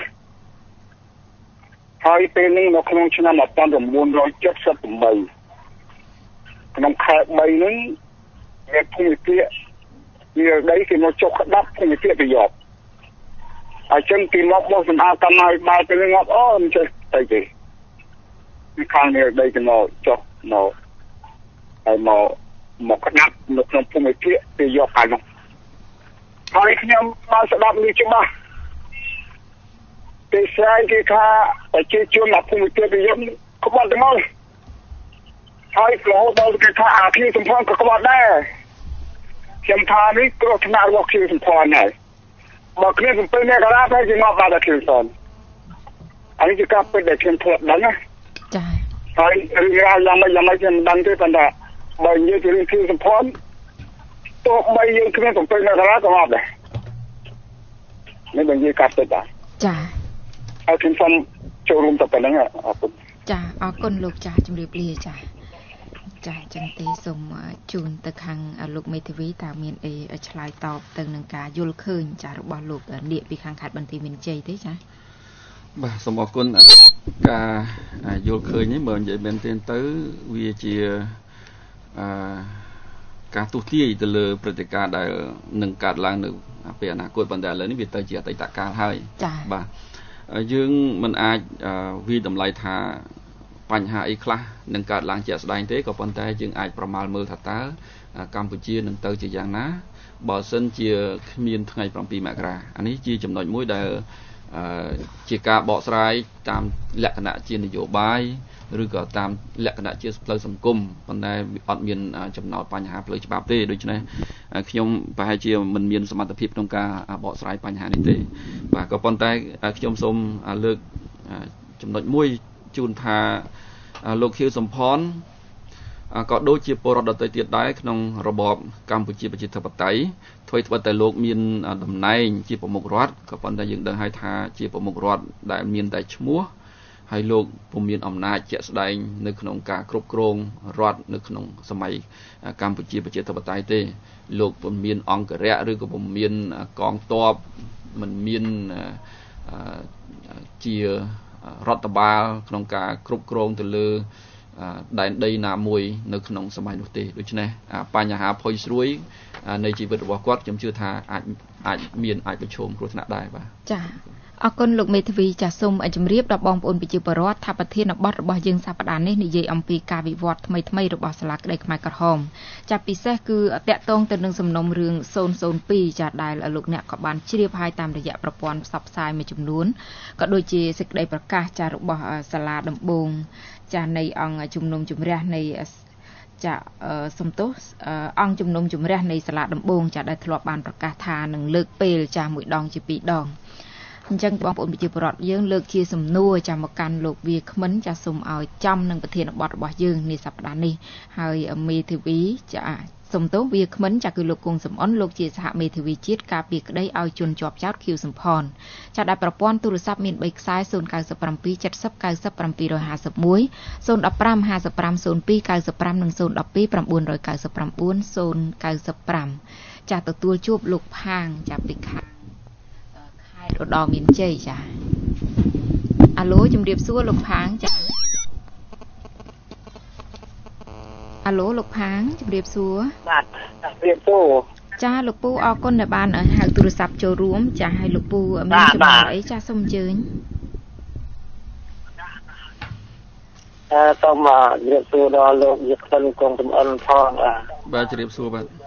Speaker 7: ហើយពេលនេះនៅក្នុងឆ្នាំnineteen seventy-eightក្នុងខែthreeនេះមានភូមិភាគវាដីគេមកចុះក្តាប់ភូមិភាគប្រយោជន៍ហើយចឹងគេមកបោះសម្អាតកម្មឲ្យបើទៅងាប់អូមិនចេះទៅទេពីខាងនេះដីគេមកចុះមកហើយមកមកក្តាប់នៅក្នុងភូមិភាគគេយកកាលនោះហើយខ្ញុំបានស្ដាប់នេះច្បាស់គេស្រាយគេថាប្រជាជនមកភូមិភាគប្រយោជន៍ក្បត់ទាំងអស់ហើយរហូតដល់គេថាអាគ្នាសំផនក៏ក្បត់ដែរខ្ញុំថានេះគ្រោះថ្នាក់របស់ខៀវសំផនហើយបើគ្នាសំពេញអ្នកករាទៅជាមកបាត់ដល់ខៀវសំផនអានេះជាការពិតដែលខ្ញុំធ្លាប់ដឹងណា
Speaker 3: ចា៎
Speaker 7: ហើយរឿងរ៉ាវយ៉ាងម៉េចយ៉ាងម៉េចខ្ញុំមិនដឹងទេប៉ុន្តែបើនិយាយពីរឿងខៀវសំផនទោះបីយើងគ្នាសំពេញអ្នកករាក៏មកដែរនេះបើនិយាយការពិតដែរ
Speaker 3: ចា៎
Speaker 7: ហើយខ្ញុំសូមចូលរួមទៅប៉ុណ្្នឹងអរគុណ
Speaker 3: ចាអរគុណលោកចាជំរាបលាចាចាចឹងទេសូមជូនទៅខាងលោកមេធាវីតើមានអីឆ្លើយតបទៅនឹងការយល់ឃើញចារបស់លោកនាគពីខាងខេត្តបន្ទាយមានជ័យទេចា
Speaker 6: បាទសូមអរគុណការយល់ឃើញនេះមើលនិយាយមែនទេទៅវាជាអឺការទុះទាយទៅលើព្រឹត្តិការណ៍ដែលនឹងកើតឡើងនៅពេលអនាគតប៉ុន្តែឥឡូវនេះវាទៅជាអតីតកាលហើយ
Speaker 3: បាទ
Speaker 6: យើងមិនអាចវិតម្លៃថាបញ្ហាអីខ្លះនឹងកើតឡើងជាក់ស្ដែងទេក៏ប៉ុន្តែយើងអាចប្រមាលមើលថាតើកម្ពុជានឹងទៅជាយ៉ាងណាបើសិនជាគ្មានថ្ងៃប្រាំពីរមករាអានេះជាចំណុចមួយដែលជាការបកស្រាយតាមលក្ខណៈជានយោបាយឬក៏តាមលក្ខណៈជាផ្លូវសង្គមប៉ុន្តែអត់មានចំណោទបញ្ហាផ្លូវច្បាប់ទេដូច្នេះខ្ញុំប្រហែលជាមិនមានសមត្ថភាពក្នុងការបកស្រាយបញ្ហានេះទេបាទក៏ប៉ុន្តែខ្ញុំសូមលើកចំណុចមួយជូនថាលោកខៀវសំផនក៏ដូចជាពលរដ្ឋដទៃទៀតដែរក្នុងរបបកម្ពុជាប្រជាធិបតេយ្យធ្វើឲ្យតែលោកមានតំណែងជាប្រមុខរដ្ឋក៏ប៉ុន្តែយើងដឹងហើយថាជាប្រមុខរដ្ឋដែលមានតែឈ្មោះហើយលោកពុំមានអំណាចជាក់ស្ដែងនៅក្នុងការគ្រប់គ្រងរដ្ឋនៅក្នុងសម័យកម្ពុជាប្រជាធិបតេយ្យទេលោកពុំមានអង្គរៈឬក៏ពុំមានកងទ័ពមិនមានជារដ្ឋបាលក្នុងការគ្រប់គ្រងទៅលើដែនដីណាមួយនៅក្នុងសម័យនោះទេដូច្នេះបញ្ហាផុយស្រួយនៃជីវិតរបស់គាត់ខ្ញុំជឿថាអាចអាចមានអាចប្រឈមគ្រោះថ្នាក់ដែរបាទ
Speaker 3: ចា៎អរគុណលោកមេធាវីចាសសូមជម្រាបដល់បងប្អូនប្រជាពលរដ្ឋថាប្រធានបទរបស់យើងសប្តាហ៍នេះនិយាយអំពីការវិវត្តថ្មីថ្មីរបស់សាលាក្តីខ្មែរក្រហមចាពិសេសគឺតាក់ទងទៅនឹងសំណុំរឿងศูนย์ศูนย์ពីរចាដែលលោកអ្នកក៏បានជ្រាបហើយតាមរយៈប្រព័ន្ធផ្សព្វផ្សាយមួយចំនួនក៏ដូចជាសេចក្តីប្រកាសចារបស់សាលាដំបងចានៃអង្គជំនុំជម្រះនៃចាសំទោសអង្គជំនុំជម្រះនៃសាលាដំបងចាដែលធ្លាប់បានប្រកាសថានឹងលើកពេលចាមួយដងជាពីរដងអញ្ចឹងបងប្អូនប្រជាពលរដ្ឋយើងលើកជាសំណួរចាំមកកាន់លោកវាគ្មិនចាសូមឲ្យចំនឹងប្រធានបទរបស់យើងនាសប្តាហ៍នេះហើយមេធាវីចាសំទោសវាគ្មិនចាគឺលោកគង់សំអនលោកជាសហមេធាវីជាតិការពារក្តីឲ្យជនជាប់ចោតខៀវសំផនចាដែលប្រព័ន្ធទូរស័ព្ទមានបីខ្សែศูนย์ เก้า เจ็ด เจ็ด เจ็ด เก้า เจ็ด เจ็ด ห้า หนึ่ง ศูนย์ หนึ่ง ห้า ห้า ห้า ศูนย์ หนึ่ง ห้า ห้า ศูนย์ เก้า เจ็ด เจ็ด ศูนย์ เก้า เก้า ห้า ศูนย์ เก้า ចាទទួលជួបលោកផាងចាពីខាងខេត្តឧត្តរមានជ័យចាអាឡូជំរាបសួរលោកផាងចាអាឡូលោកផាងជំរាបសួរ
Speaker 5: បាទជំរាបសួរ
Speaker 3: ចាលោកពូអរគុណដែលបានហៅទូរស័ព្ទចូលរួមចាឲ្យលោកពូមានចំណុចអីចាសូមអញ្ជើញ
Speaker 5: អឺសូមជំរាបសួរដល់លោកវាគ្មិនគង់សំអនផងបាទ
Speaker 6: បាទជំរាបសួរបាទ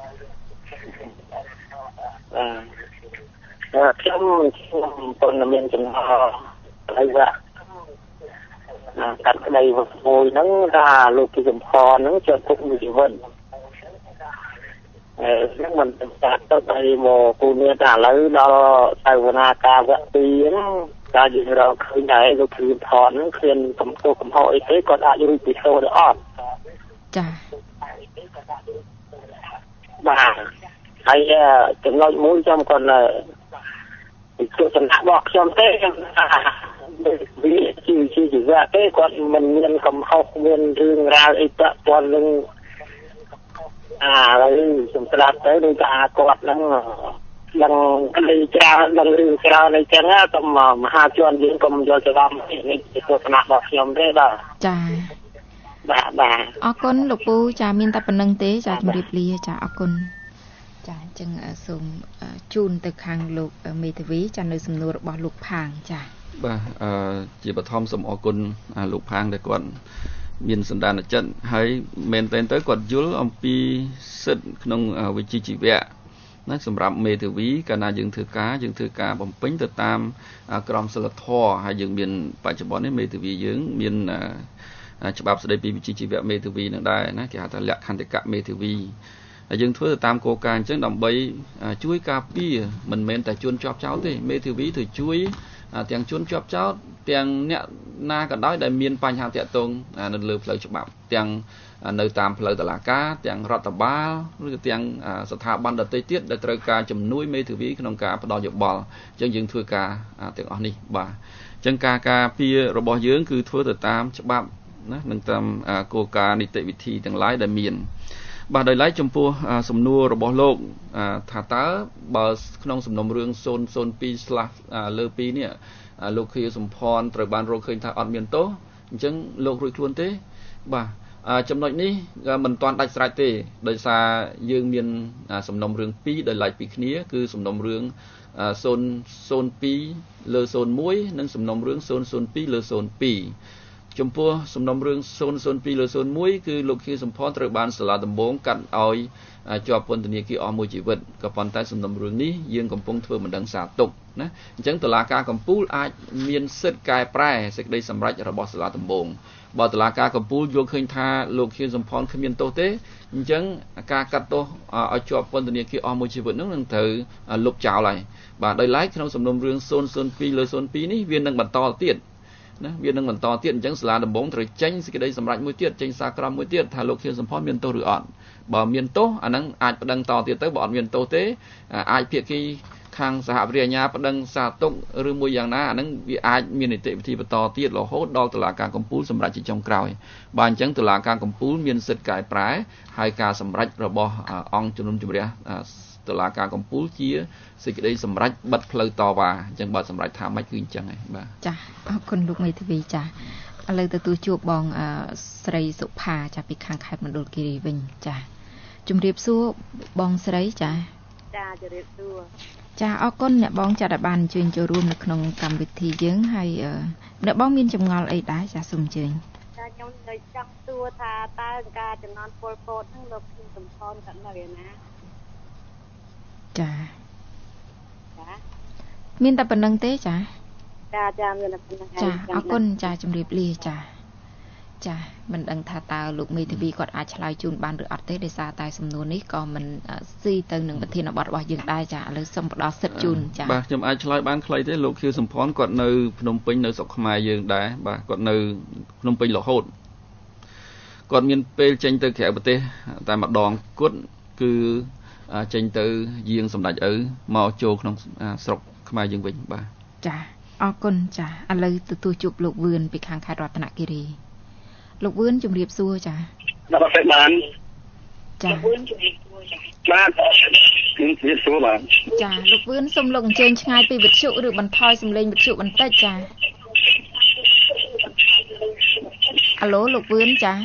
Speaker 5: បាទខ្ញុំខ្ញុំប៉ុន្តែមានចំណោទហើយว่าកាត់ក្តីមួយហ្នឹងថាលោកគីសំផនហ្នឹងជាប់គុកមួយជីវិតអឺហ្នឹងមិនតាក់ទៅឲ្យមកគូនេះតែឥឡូវដល់សាវនាការវគ្គពីរហ្នឹងតែយើងរកឃើញដែរលោកគីសំផនហ្នឹងគ្មានកំហុសកំហុសអីទេគាត់អាចរួចពីទោសទៅអត់
Speaker 3: ចា
Speaker 5: បាទហើយចំណុចមួយចាំគាត់ពីសំណាក់របស់ខ្ញុំទេវាជាជាជីវៈទេគាត់មិនមានកំហុសមានរឿងរ៉ាវអីពាក់ព័ន្ធនឹងអាហើយខ្ញុំស្ដាប់ទៅដូចថាគាត់ហ្នឹងដឹងគ្នាច្រើនដឹងរឿងច្រើនអីចឹងតែមហាជនយើងកុំយល់ច្រឡំនេះជាទស្សនៈរបស់ខ្ញុំទេបាទ
Speaker 3: ចា
Speaker 5: បាទបាទ
Speaker 3: អរគុណលោកពូចាមានតែប៉ុណ្្នឹងទេចាជម្រាបលាចាអរគុណចាអញ្ចឹងសូមជូនទៅខាងលោកមេធាវីចានៅសំណួររបស់លោកផាងចា
Speaker 6: បាទអឺជាបឋមសូមអរគុណលោកផាងដែលគាត់មានសន្តានចិត្តហើយមែនទែនទៅគាត់យល់អំពីសិទ្ធិក្នុងវិជ្ជាជីវៈណាសម្រាប់មេធាវីកាលណាយើងធ្វើការយើងធ្វើការបំពេញទៅតាមក្រមសីលធម៌ហើយយើងមានបច្ចុប្បន្ននេះមេធាវីយើងមានច្បាប់ស្តីពីវិជ្ជាជីវៈមេធាវីនឹងដែរណាគេហៅថាលក្ខន្តិកៈមេធាវីតែយើងធ្វើទៅតាមគោលការណ៍អញ្ចឹងដើម្បីជួយការពារមិនមែនតែជនជាប់ចោតទេមេធាវីទៅជួយទាំងជនជាប់ចោតទាំងអ្នកណាក៏ដោយដែលមានបញ្ហាតាក់ទងនៅលើផ្លូវច្បាប់ទាំងនៅតាមផ្លូវតុលាការទាំងរដ្ឋបាលឬក៏ទាំងស្ថាប័នដទៃទៀតដែលត្រូវការជំនួយមេធាវីក្នុងការផ្ដល់យោបល់អញ្ចឹងយើងធ្វើការទាំងអស់នេះបាទអញ្ចឹងការការពាររបស់យើងគឺធ្វើទៅតាមច្បាប់ណានិងតាមគោលការណ៍នីតិវិធីទាំងឡាយដែលមានបាទដោយឡែកចំពោះសំណួររបស់លោកថាតើបើក្នុងសំណុំរឿងศูนย์ ศูนย์ ពីរ លើពីនេះលោកខៀវសំផនត្រូវបានរកឃើញថាអត់មានទោសអញ្ចឹងលោករួចខ្លួនទេបាទចំណុចនេះមិនទាន់ដាច់ស្រេចទេដោយសារយើងមានសំណុំរឿងពីរដោយឡែកពីគ្នាគឺសំណុំរឿងศูนย์ ศูนย์ ពីរ លើ ศูนย์ មួយនិងសំណុំរឿងศูนย์ ศูนย์ ពីរ លើ ศูนย์ ពីរចំពោះសំណុំរឿងศูนย์ ศูนย์ ពីរ លើ ศูนย์ មួយគឺលោកខៀវសំផនត្រូវបានសាលាដំបងកាត់ឲ្យជាប់ពន្ធនាគារអស់មួយជីវិតក៏ប៉ុន្តែសំណុំរឿងនេះយើងកំពុងធ្វើមិនដឹងសារទុកណាអញ្ចឹងតុលាការកំពូលអាចមានសិទ្ធិកែប្រែសេចក្តីសម្រេចរបស់សាលាដំបងបើតុលាការកំពូលយល់ឃើញថាលោកខៀវសំផនគ្មានទោសទេអញ្ចឹងការកាត់ទោសឲ្យជាប់ពន្ធនាគារអស់មួយជីវិតនោះនឹងត្រូវលុបចោលហើយបាទដោយឡែកក្នុងសំណុំរឿងศูนย์ ศูนย์ ពីរ លើ ศูนย์ ពីរ នេះវានឹងបន្តទៀតណាវានឹងបន្តទៀតអញ្ចឹងសាលាដំបងត្រូវចេញសេចក្តីសម្រេចមួយទៀតចេញសារក្រមមួយទៀតថាលោកខៀវសំផនមានទោសឬអត់បើមានទោសអាហ្នឹងអាចប្តឹងតទៀតទៅបើអត់មានទោសទេអាចភាគីខាងសហវិរិញ្ញាប្តឹងសារទុកឬមួយយ៉ាងណាអាហ្នឹងវាអាចមាននីតិវិធីបន្តទៀតរហូតដល់តុលាការកំពូលសម្រេចជាចុងក្រោយបើអញ្ចឹងតុលាការកំពូលមានសិទ្ធិកែប្រែហើយការសម្រេចរបស់អង្គជំនុំជម្រះតុលាការកំពូលជាសេចក្តីសម្រេចបិទផ្លូវតវ៉ាអញ្ចឹងបើសម្រេចថាម៉េចគឺអញ្ចឹងហើយបាទ
Speaker 3: ចាអរគុណលោកមេធាវីចាឥឡូវទទួលជួបបងស្រីសុផាចាពីខាងខេត្តមណ្ឌលគិរីវិញចាជំរាបសួរបងស្រីចា
Speaker 8: ចាជំរាបសួរ
Speaker 3: ចាអរគុណអ្នកបងចាដែលបានអញ្ជើញចូលរួមនៅក្នុងកម្មវិធីយើងហើយអ្នកបងមានចម្ងល់អីដែរចាសូមអញ្ជើញ
Speaker 8: ចាខ្ញុំនៅចង់សួរថាតើការចំនួនពលពតហ្នឹងលោកខ្ញុំសំផនគាត់នៅឯណា
Speaker 3: ចាចាមានតែប៉ុណ្្នឹងទេចា
Speaker 8: ចាចាមានតែប៉ុណ្្នឹង
Speaker 3: ចាអរគុណចាជំរាបលាចាចាមិនដឹងថាតើលោកមេធាវីគាត់អាចឆ្លើយជូនបានឬអត់ទេដោយសារតែសំណួរនេះក៏មិនស៊ីទៅនឹងប្រធានបទរបស់យើងដែរចាឥឡូវសូមផ្ដល់សិទ្ធិជូនចា
Speaker 6: បាទខ្ញុំអាចឆ្លើយបានខ្លីទេលោកខៀវសំផនគាត់នៅភ្នំពេញនៅស្រុកខ្មែរយើងដែរបាទគាត់នៅភ្នំពេញរហូតគាត់មានពេលចេញទៅក្រៅប្រទេសតែម្ដងគត់គឺចេញទៅយាងសម្ដេចឪមកចូលក្នុងស្រុកខ្មែរយើងវិញបាទ
Speaker 3: ចាអរគុណចាឥឡូវទទួលជួបលោកវឿនពីខាងខេត្តរតនគិរីលោកវឿនជំរាបសួរចា
Speaker 7: បាទបាន
Speaker 3: ចា
Speaker 7: លោកវឿនជំរាបសួរចាបាទជំរាបសួរបាទ
Speaker 3: ចាលោកវឿនសូមលោកអញ្ជើញឆ្ងាយពីវិទ្យុឬបន្ថយសំឡេងវិទ្យុបន្តិចចាអាឡូលោកវឿនចា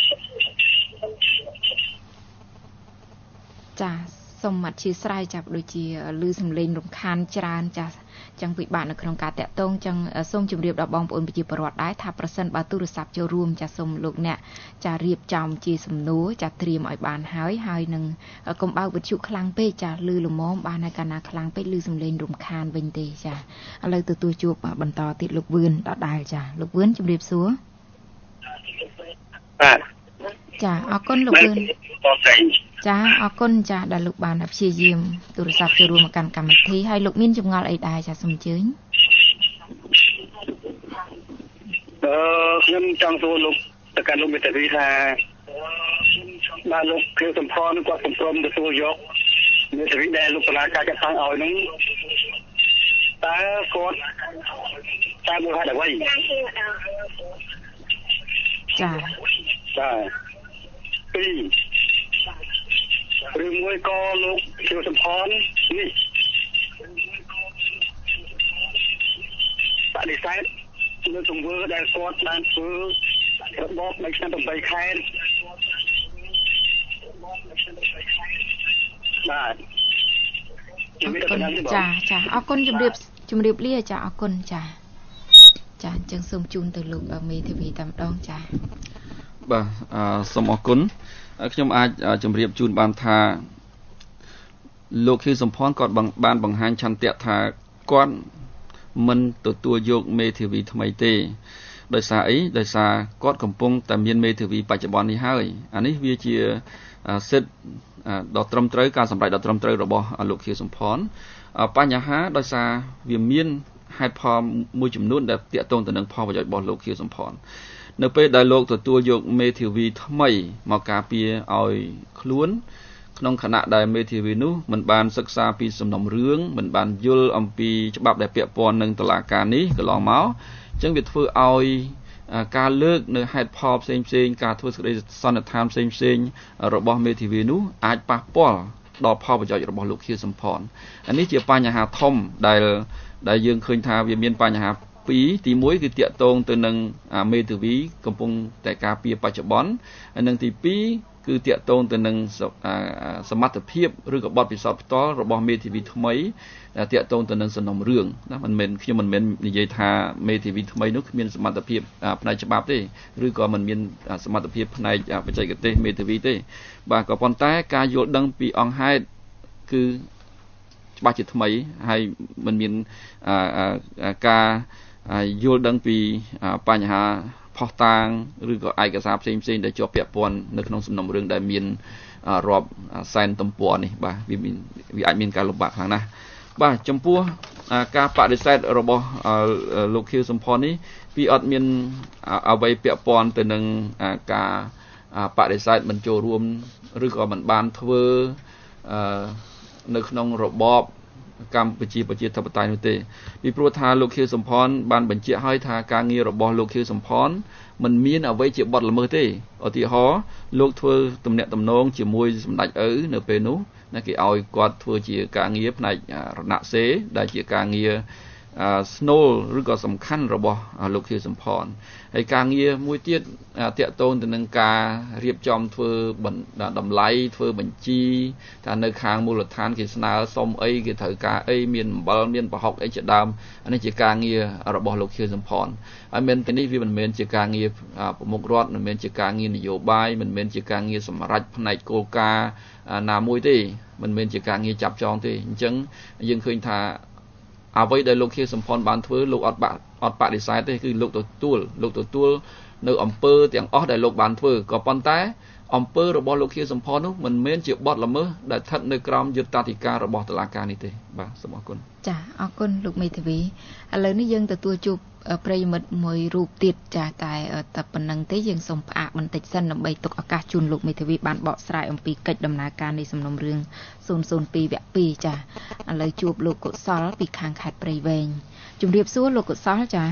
Speaker 3: ចាសូមអធិស្ឋានចាប់ដូចជាឮសំឡេងរំខានច្រើនចាចឹងពិបាកនៅក្នុងការតាក់ទងចឹងសូមជម្រាបដល់បងប្អូនប្រជាពលរដ្ឋដែរថាប្រសិនបើទូរស័ព្ទចូលរួមចាសូមលោកអ្នកចារៀបចំជាសំណួរចាត្រៀមឲ្យបានហើយហើយនឹងកុំបើកវិទ្យុខ្លាំងពេកចាឮល្មមបានហើយកាលណាខ្លាំងពេកឮសំឡេងរំខានវិញទេចាឥឡូវទទួលជួបបន្តទៀតលោកវឿនដដែលចាលោកវឿនជម្រាបសួរ
Speaker 7: បាទ
Speaker 3: ចាអរគុណលោកវឿនចាអរគុណចាដែលលោកបានព្យាយាមទូរស័ព្ទចូលរួមមកកាន់កម្មវិធីហើយលោកមានចម្ងល់អីដែរចាសូមអញ្ជើញ
Speaker 7: អឺខ្ញុំចង់សួរលោកទៅកាន់លោកមេធាវីថាបាទលោកខៀវសំផនគាត់ព្រមទទួលយកមេធាវីដែលលោកសាលាការចាត់តាំងឲ្យនឹងតើគាត់តាមមូលហេតុអ្វី
Speaker 3: ចា
Speaker 7: ចាពីឬមួយក៏លោកខៀវសំផននេះបដិសេធនៅទង្វើដែលគាត់បានធ្វើរបបនៅឆ្នាំប្រាំខែបាទ
Speaker 3: ចាចាអរគុណជំរាបជំរាបលាចាអរគុណចាចាអញ្ចឹងសូមជូនទៅលោកមេធាវីតែម្ដងចា
Speaker 6: បាទអឺសូមអរគុណខ្ញុំអាចជម្រាបជូនបានថាលោកខៀវសំផនគាត់បានបង្ហាញឆន្ទៈថាគាត់មិនទទួលយកមេធាវីថ្មីទេដោយសារអីដោយសារគាត់កំពុងតែមានមេធាវីបច្ចុប្បន្ននេះហើយអានេះវាជាសិទ្ធិដ៏ត្រឹមត្រូវការសម្រេចដ៏ត្រឹមត្រូវរបស់លោកខៀវសំផនបញ្ហាដោយសារវាមានហេតុផលមួយចំនួនដែលទាក់ទងទៅនឹងផលប្រយោជន៍របស់លោកខៀវសំផននៅពេលដែលលោកទទួលយកមេធាវីថ្មីមកការពារឲ្យខ្លួនក្នុងខណៈដែលមេធាវីនោះមិនបានសិក្សាពីសំណុំរឿងមិនបានយល់អំពីច្បាប់ដែលពាក់ព័ន្ធនឹងតុលាការនេះកន្លងមកអញ្ចឹងវាធ្វើឲ្យការលើកនៅហេតុផលផ្សេងផ្សេងការធ្វើសេចក្តីសន្និដ្ឋានផ្សេងផ្សេងរបស់មេធាវីនោះអាចប៉ះពាល់ដល់ផលប្រយោជន៍របស់លោកខៀវសំផនអានេះជាបញ្ហាធំដែលដែលយើងឃើញថាវាមានបញ្ហាពីរទីមួយគឺតាក់ទងទៅនឹងមេធាវីកំពុងតែការពារបច្ចុប្បន្នហើយនឹងទីពីរគឺតាក់ទងទៅនឹងសមត្ថភាពឬក៏បទពិសោធន៍ផ្ទាល់របស់មេធាវីថ្មីដែលតាក់ទងទៅនឹងសំណុំរឿងណាមិនមែនខ្ញុំមិនមែននិយាយថាមេធាវីថ្មីនោះគ្មានសមត្ថភាពផ្នែកច្បាប់ទេឬក៏មិនមានសមត្ថភាពផ្នែកបច្ចេកទេសមេធាវីទេបាទក៏ប៉ុន្តែការយល់ដឹងពីអង្គហេតុគឺច្បាស់ជាថ្មីហើយមិនមានការយល់ដឹងពីបញ្ហាផុសតាងឬក៏ឯកសារផ្សេងផ្សេងដែលជាប់ពាក់ព័ន្ធនៅក្នុងសំណុំរឿងដែលមានរាប់សែនទំព័រនេះបាទវាមានវាអាចមានការលំបាកខ្លាំងណាស់បាទចំពោះការបដិសេធរបស់លោកខៀវសំផននេះវាអត់មានអ្វីពាក់ព័ន្ធទៅនឹងការបដិសេធមិនចូលរួមឬក៏មិនបានធ្វើនៅក្នុងរបបកម្ពុជាប្រជាធិបតេយ្យនោះទេពីព្រោះថាលោកខៀវសំផនបានបញ្ជាក់ឲ្យថាការងាររបស់លោកខៀវសំផនមិនមានអ្វីជាបទល្មើសទេឧទាហរណ៍លោកធ្វើទំនាក់ទំនងជាមួយសម្ដេចឪនៅពេលនោះណាគេឲ្យគាត់ធ្វើជាការងារផ្នែករណសេរដែលជាការងារស្នូលឬក៏សំខាន់របស់លោកខៀវសំផនហើយការងារមួយទៀតតាក់ទងទៅនឹងការរៀបចំធ្វើតម្លៃធ្វើបញ្ជីថានៅខាងមូលដ្ឋានគេស្នើសុំអីគេត្រូវការអីមានអំបិលមានប្រហុកអីជាដើមអានេះជាការងាររបស់លោកខៀវសំផនហើយមានតែនេះវាមិនមែនជាការងារប្រមុខរដ្ឋមិនមែនជាការងារនយោបាយមិនមែនជាការងារសម្រេចផ្នែកគោលការណ៍ណាមួយទេមិនមែនជាការងារចាប់ចងទេអញ្ចឹងយើងឃើញថាអ្វីដែលលោកខៀវសំផនបានធ្វើលោកអត់បាក់អត់បដិសេធទេគឺលោកទទួលលោកទទួលនៅអំពើទាំងអស់ដែលលោកបានធ្វើក៏ប៉ុន្តែអំពើរបស់លោកខៀវសំផននោះមិនមែនជាបទល្មើសដែលស្ថិតនៅក្រោមយុត្តាធិការរបស់តុលាការនេះទេបាទសូមអរគុណ
Speaker 3: ចាអរគុណលោកមេធាវីឥឡូវនេះយើងទទួលជួបប្រិយមិត្តមួយរូបទៀតចាតែតែប៉ុណ្្នឹងទេយើងសូមផ្អាកបន្តិចសិនដើម្បីទុកឱកាសជូនលោកមេធាវីបានបកស្រាយអំពីកិច្ចដំណើរការនៃសំណុំរឿងศูนย์ศูนย์ពីរវគ្គពីរចាឥឡូវជួបលោកកុសលពីខាងខេត្តព្រៃវែងជំរាបសួរលោកកុសលចា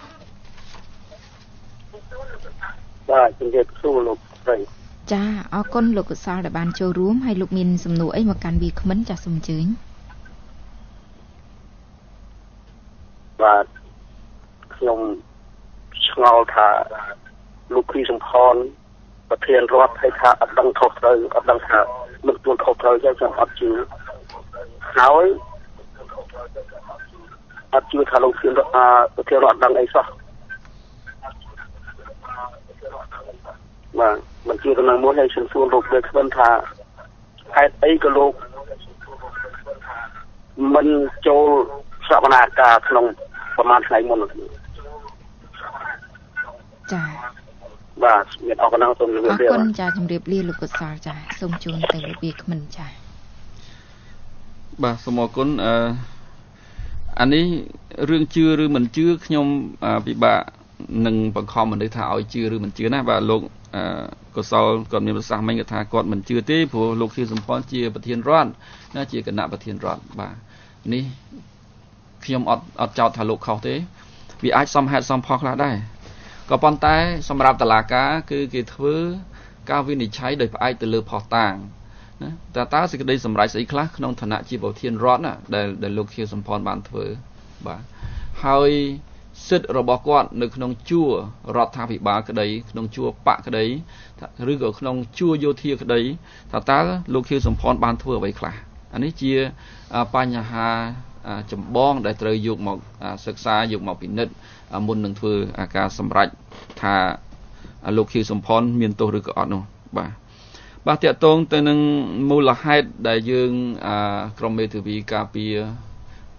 Speaker 5: បាទជំរាបសួរលោកស្រី
Speaker 3: ចាអរគុណលោកកុសលដែលបានចូលរួមហើយលោកមានសំណួរអីមកកាន់វាគ្មិនចាសូមអញ្ជើញ
Speaker 5: បាទខ្ញុំឆ្ងល់ថាលោកខៀវសំផនប្រធានរដ្ឋឲ្យថាអត់ដឹងខុសត្រូវអត់ដឹងថាមិនទទួលខុសត្រូវទេខ្ញុំអត់ជឿហើយអត់ជឿថាលោកខៀវប្រធានរដ្ឋដឹងអីសោះបាទមិនជឿទៅនឹងមួយហើយខ្ញុំសួរលោកដូចស្មិនថាហេតុអីក៏លោកមិនចូលសវនាការក្នុងប្រហែលថ្ងៃមុន
Speaker 3: ចា
Speaker 5: បាទមានអរគុណសូមជម្រាបលា
Speaker 3: អរគុណចាជម្រាបលាលោកកុសលចាសូមជូនទៅលោកវាគ្មិនចា
Speaker 6: បាទសូមអរគុណអឺអានេះរឿងជឿឬមិនជឿខ្ញុំពិបាកនឹងបង្ខំមនុស្សថាឲ្យជឿឬមិនជឿណាបាទលោកអឺកុសលគាត់មានប្រសាសន៍មិញគាត់ថាគាត់មិនជឿទេព្រោះលោកខៀវសំផនជាប្រធានរដ្ឋណាជាគណៈប្រធានរដ្ឋបាទនេះខ្ញុំអត់អត់ចោទថាលោកខុសទេវាអាចសមហេតុសមផលខ្លះដែរក៏ប៉ុន្តែសម្រាប់តុលាការគឺគេធ្វើការវិនិច្ឆ័យដោយផ្អែកទៅលើភស្តុតាងណាតើតើសេចក្តីសម្រេចស្អីខ្លះក្នុងឋានៈជាប្រធានរដ្ឋណាដែលដែលលោកខៀវសំផនបានធ្វើបាទហើយសិទ្ធិរបស់គាត់នៅក្នុងជួររដ្ឋាភិបាលក្តីក្នុងជួរបកក្តីឬក៏ក្នុងជួរយោធាក្តីថាតើលោកខៀវសំផនបានធ្វើអ្វីខ្លះអានេះជាបញ្ហាចម្បងដែលត្រូវយកមកសិក្សាយកមកពិនិត្យមុននឹងធ្វើការសម្រេចថាលោកខៀវសំផនមានទោសឬក៏អត់នោះបាទបាទតកតងទៅនឹងមូលហេតុដែលយើងក្រុមមេធាវីការពារ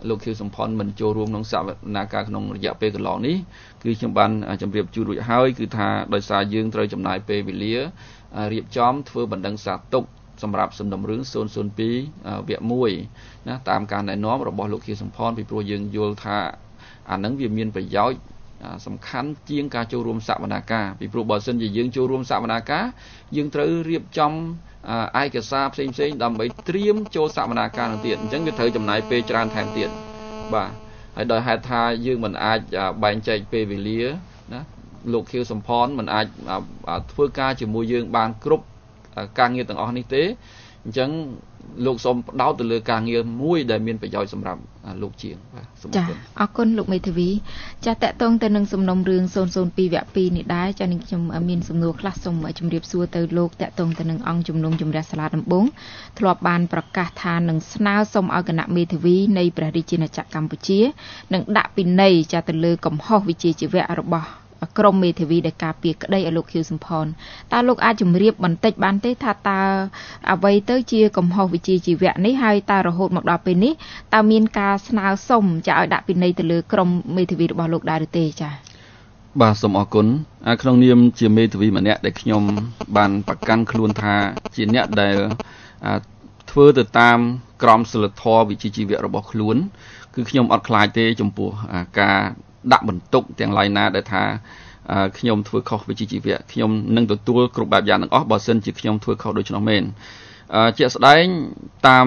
Speaker 6: លោកខៀវសំផនមិនចូលរួមក្នុងសវនាការក្នុងរយៈពេលកន្លងនេះគឺខ្ញុំបានជម្រាបជូនរួចហើយគឺថាដោយសារយើងត្រូវចំណាយពេលវេលារៀបចំធ្វើបណ្ដឹងសារទុកសម្រាប់សំណុំរឿងศูนย์ ศูนย์ ពីរវគ្គមួយណាតាមការណែនាំរបស់លោកខៀវសំផនពីព្រោះយើងយល់ថាអានឹងវាមានប្រយោជន៍សំខាន់ជាងការចូលរួមសវនាការពីព្រោះបើសិនជាយើងចូលរួមសវនាការយើងត្រូវរៀបចំឯកសារផ្សេងផ្សេងដើម្បីត្រៀមចូលសវនាការនឹងទៀតអញ្ចឹងវាត្រូវចំណាយពេលច្រើនថែមទៀតបាទហើយដោយហេតុថាយើងមិនអាចបែងចែកពេលវេលាណាលោកខៀវសំផនមិនអាចធ្វើការជាមួយយើងបានគ្រប់ការងារទាំងអស់នេះទេអញ្ចឹងលោកសូមផ្ដោតទៅលើការងារមួយដែលមានប្រយោជន៍សម្រាប់លោកជាងបាទសូមអរគុណ
Speaker 3: អរគុណលោកមេធាវីចាតតតងទៅនឹងសំណុំរឿងศูนย์ ศูนย์ ពីរវគ្គពីរនេះដែរចានឹងខ្ញុំមានសំណួរខ្លះសូមជម្រាបសួរទៅលោកតតងទៅនឹងអង្គជំនុំជម្រះសាលាដំបងធ្លាប់បានប្រកាសថានឹងស្នើសុំឲ្យគណៈមេធាវីនៃព្រះរាជាណាចក្រកម្ពុជានឹងដាក់ពិន័យចាទៅលើកំហុសវិជ្ជាជីវៈរបស់ក្រមមេធាវីដែលការពារក្តីឲ្យលោកខៀវសំផនតើលោកអាចជម្រាបបន្តិចបានទេថាតើអ្វីទៅជាកំហុសវិជ្ជាជីវៈនេះហើយតើរហូតមកដល់ពេលនេះតើមានការស្នើសុំចាឲ្យដាក់ពិន័យទៅលើក្រមមេធាវីរបស់លោកដែរឬទេចា
Speaker 6: បាទសូមអរគុណក្នុងនាមជាមេធាវីម្នាក់ដែលខ្ញុំបានប្រកាន់ខ្លួនថាជាអ្នកដែលធ្វើទៅតាមក្រមសីលធម៌វិជ្ជាជីវៈរបស់ខ្លួនគឺខ្ញុំអត់ខ្លាចទេចំពោះការដាក់បន្ទុកទាំងឡាយណាដែលថាខ្ញុំធ្វើខុសវិជ្ជាជីវៈខ្ញុំនឹងទទួលគ្រប់បែបយ៉ាងទាំងអស់បើសិនជាខ្ញុំធ្វើខុសដូច្នោះមែនជាក់ស្ដែងតាម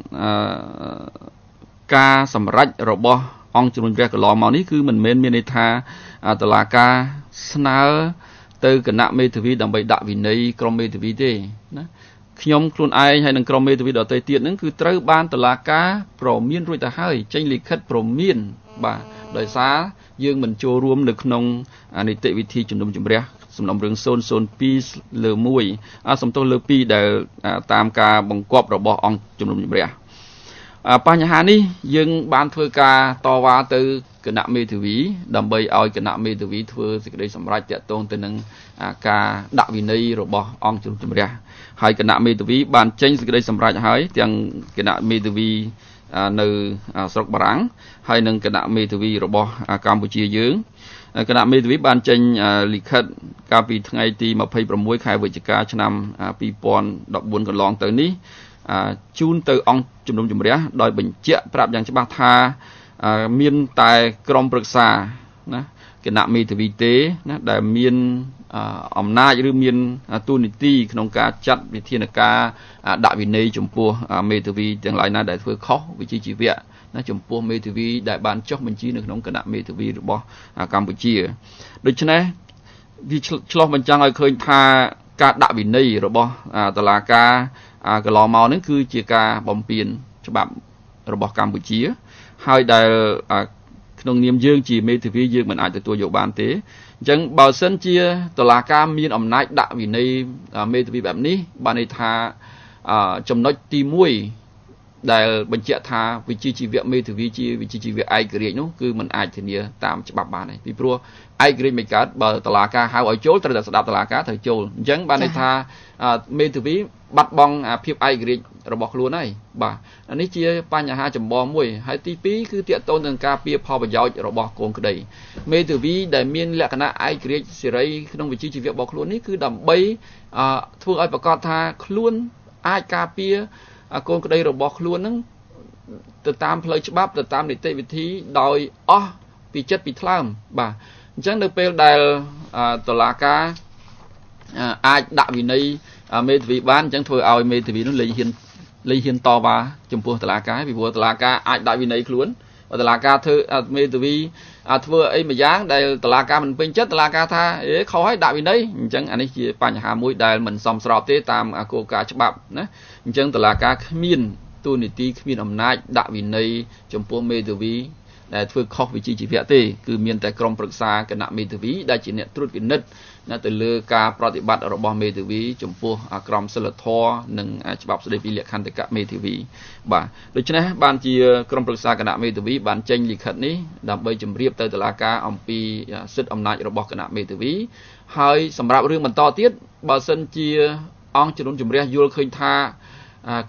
Speaker 6: ការសម្រេចរបស់អង្គជំនុំជម្រះកន្លងមកនេះគឺមិនមែនមានន័យថាតុលាការស្នើទៅគណៈមេធាវីដើម្បីដាក់វិន័យក្រុមមេធាវីទេណាខ្ញុំខ្លួនឯងហើយនឹងក្រុមមេធាវីដទៃទៀតហ្នឹងគឺត្រូវបានតុលាការព្រមានរួចទៅហើយចេញលិខិតព្រមានបាទដោយសារយើងមិនចូលរួមនៅក្នុងនីតិវិធីជំនុំជម្រះសំណុំរឿងศูนย์ ศูนย์ ពីរលើមួយសំទោសលើពីរដែលតាមការបង្គាប់របស់អង្គជំនុំជម្រះបញ្ហានេះយើងបានធ្វើការតវ៉ាទៅគណៈមេធាវីដើម្បីឲ្យគណៈមេធាវីធ្វើសេចក្តីសម្រេចតាក់ទងទៅនឹងការដាក់វិន័យរបស់អង្គជំនុំជម្រះហើយគណៈមេធាវីបានចេញសេចក្តីសម្រេចហើយទាំងគណៈមេធាវីនៅស្រុកបារាំងហើយនឹងគណៈមេធាវីរបស់កម្ពុជាយើងគណៈមេធាវីបានចេញលិខិតកាលពីថ្ងៃទីម្ភៃប្រាំមួយខែវិច្ឆិកាឆ្នាំពីរពាន់ដប់បួនកន្លងទៅនេះជូនទៅអង្គជំនុំជម្រះដោយបញ្ជាក់ប្រាប់យ៉ាងច្បាស់ថាមានតែក្រុមប្រឹក្សាណាគណៈមេធាវីទេណាដែលមានអំណាចឬមានទូនីតិក្នុងការចាត់វិធានការដាក់វិន័យចំពោះមេធាវីទាំងឡាយណាដែលធ្វើខុសវិជ្ជាជីវៈណាចំពោះមេធាវីដែលបានចុះបញ្ជីនៅក្នុងគណៈមេធាវីរបស់កម្ពុជាដូច្នេះវាឆ្លោះបញ្ចាំងឲ្យឃើញថាការដាក់វិន័យរបស់តុលាការកន្លងមកនេះគឺជាការបំពានច្បាប់របស់កម្ពុជាហើយដែលក្នុងនាមយើងជាមេធាវីយើងមិនអាចទទួលយកបានទេអញ្ចឹងបើសិនជាតុលាការមានអំណាចដាក់វិន័យមេធាវីបែបនេះបានន័យថាចំណុចទីមួយដែលបញ្ជាក់ថាវិជ្ជាជីវៈមេធាវីជាវិជ្ជាជីវៈឯករាជ្យនោះគឺមិនអាចធានាតាមច្បាប់បានទេពីព្រោះឯករាជ្យមិនកើតបើតុលាការហៅឲ្យចូលត្រូវតែស្ដាប់តុលាការត្រូវចូលអញ្ចឹងបានន័យថាមេធាវីបាត់បង់ភាពឯករាជ្យរបស់ខ្លួនហើយបាទនេះជាបញ្ហាចម្បងមួយហើយទីពីរគឺទាក់ទងនឹងការពារផលប្រយោជន៍របស់កូនក្តីមេធាវីដែលមានលក្ខណៈឯករាជ្យសេរីក្នុងវិជ្ជាជីវៈរបស់ខ្លួននេះគឺដើម្បីធ្វើឲ្យប្រកាសថាខ្លួនអាចការពារកូនក្តីរបស់ខ្លួននឹងទៅតាមផ្លូវច្បាប់ទៅតាមនីតិវិធីដោយអស់ពីចិត្តពីថ្លើមបាទអញ្ចឹងនៅពេលដែលតុលាការអាចដាក់វិន័យមេធាវីបានអញ្ចឹងធ្វើឲ្យមេធាវីនោះលែងហ៊ានលែងហ៊ានតវ៉ាចំពោះតុលាការពីព្រោះតុលាការអាចដាក់វិន័យខ្លួនបើតុលាការធ្វើមេធាវីធ្វើអីមួយយ៉ាងដែលតុលាការមិនពេញចិត្តតុលាការថាអេខុសហើយដាក់វិន័យអញ្ចឹងអានេះជាបញ្ហាមួយដែលមិនសមស្របទេតាមគោលការណ៍ច្បាប់ណាអញ្ចឹងតុលាការគ្មានទូនីតិគ្មានអំណាចដាក់វិន័យចំពោះមេធាវីដែលធ្វើខុសវិជ្ជាជីវៈទេគឺមានតែក្រុមប្រឹក្សាគណៈមេធាវីដែលជាអ្នកត្រួតពិនិត្យណាទៅលើការប្រតិបត្តិរបស់មេធាវីចំពោះក្រមសីលធម៌និងច្បាប់ស្តីពីលក្ខន្តិកៈមេធាវីបាទដូច្នេះបានជាក្រុមប្រឹក្សាគណៈមេធាវីបានចេញលិខិតនេះដើម្បីជម្រាបទៅតុលាការអំពីសិទ្ធិអំណាចរបស់គណៈមេធាវីហើយសម្រាប់រឿងបន្តទៀតបើសិនជាអង្គជំនុំជម្រះយល់ឃើញថា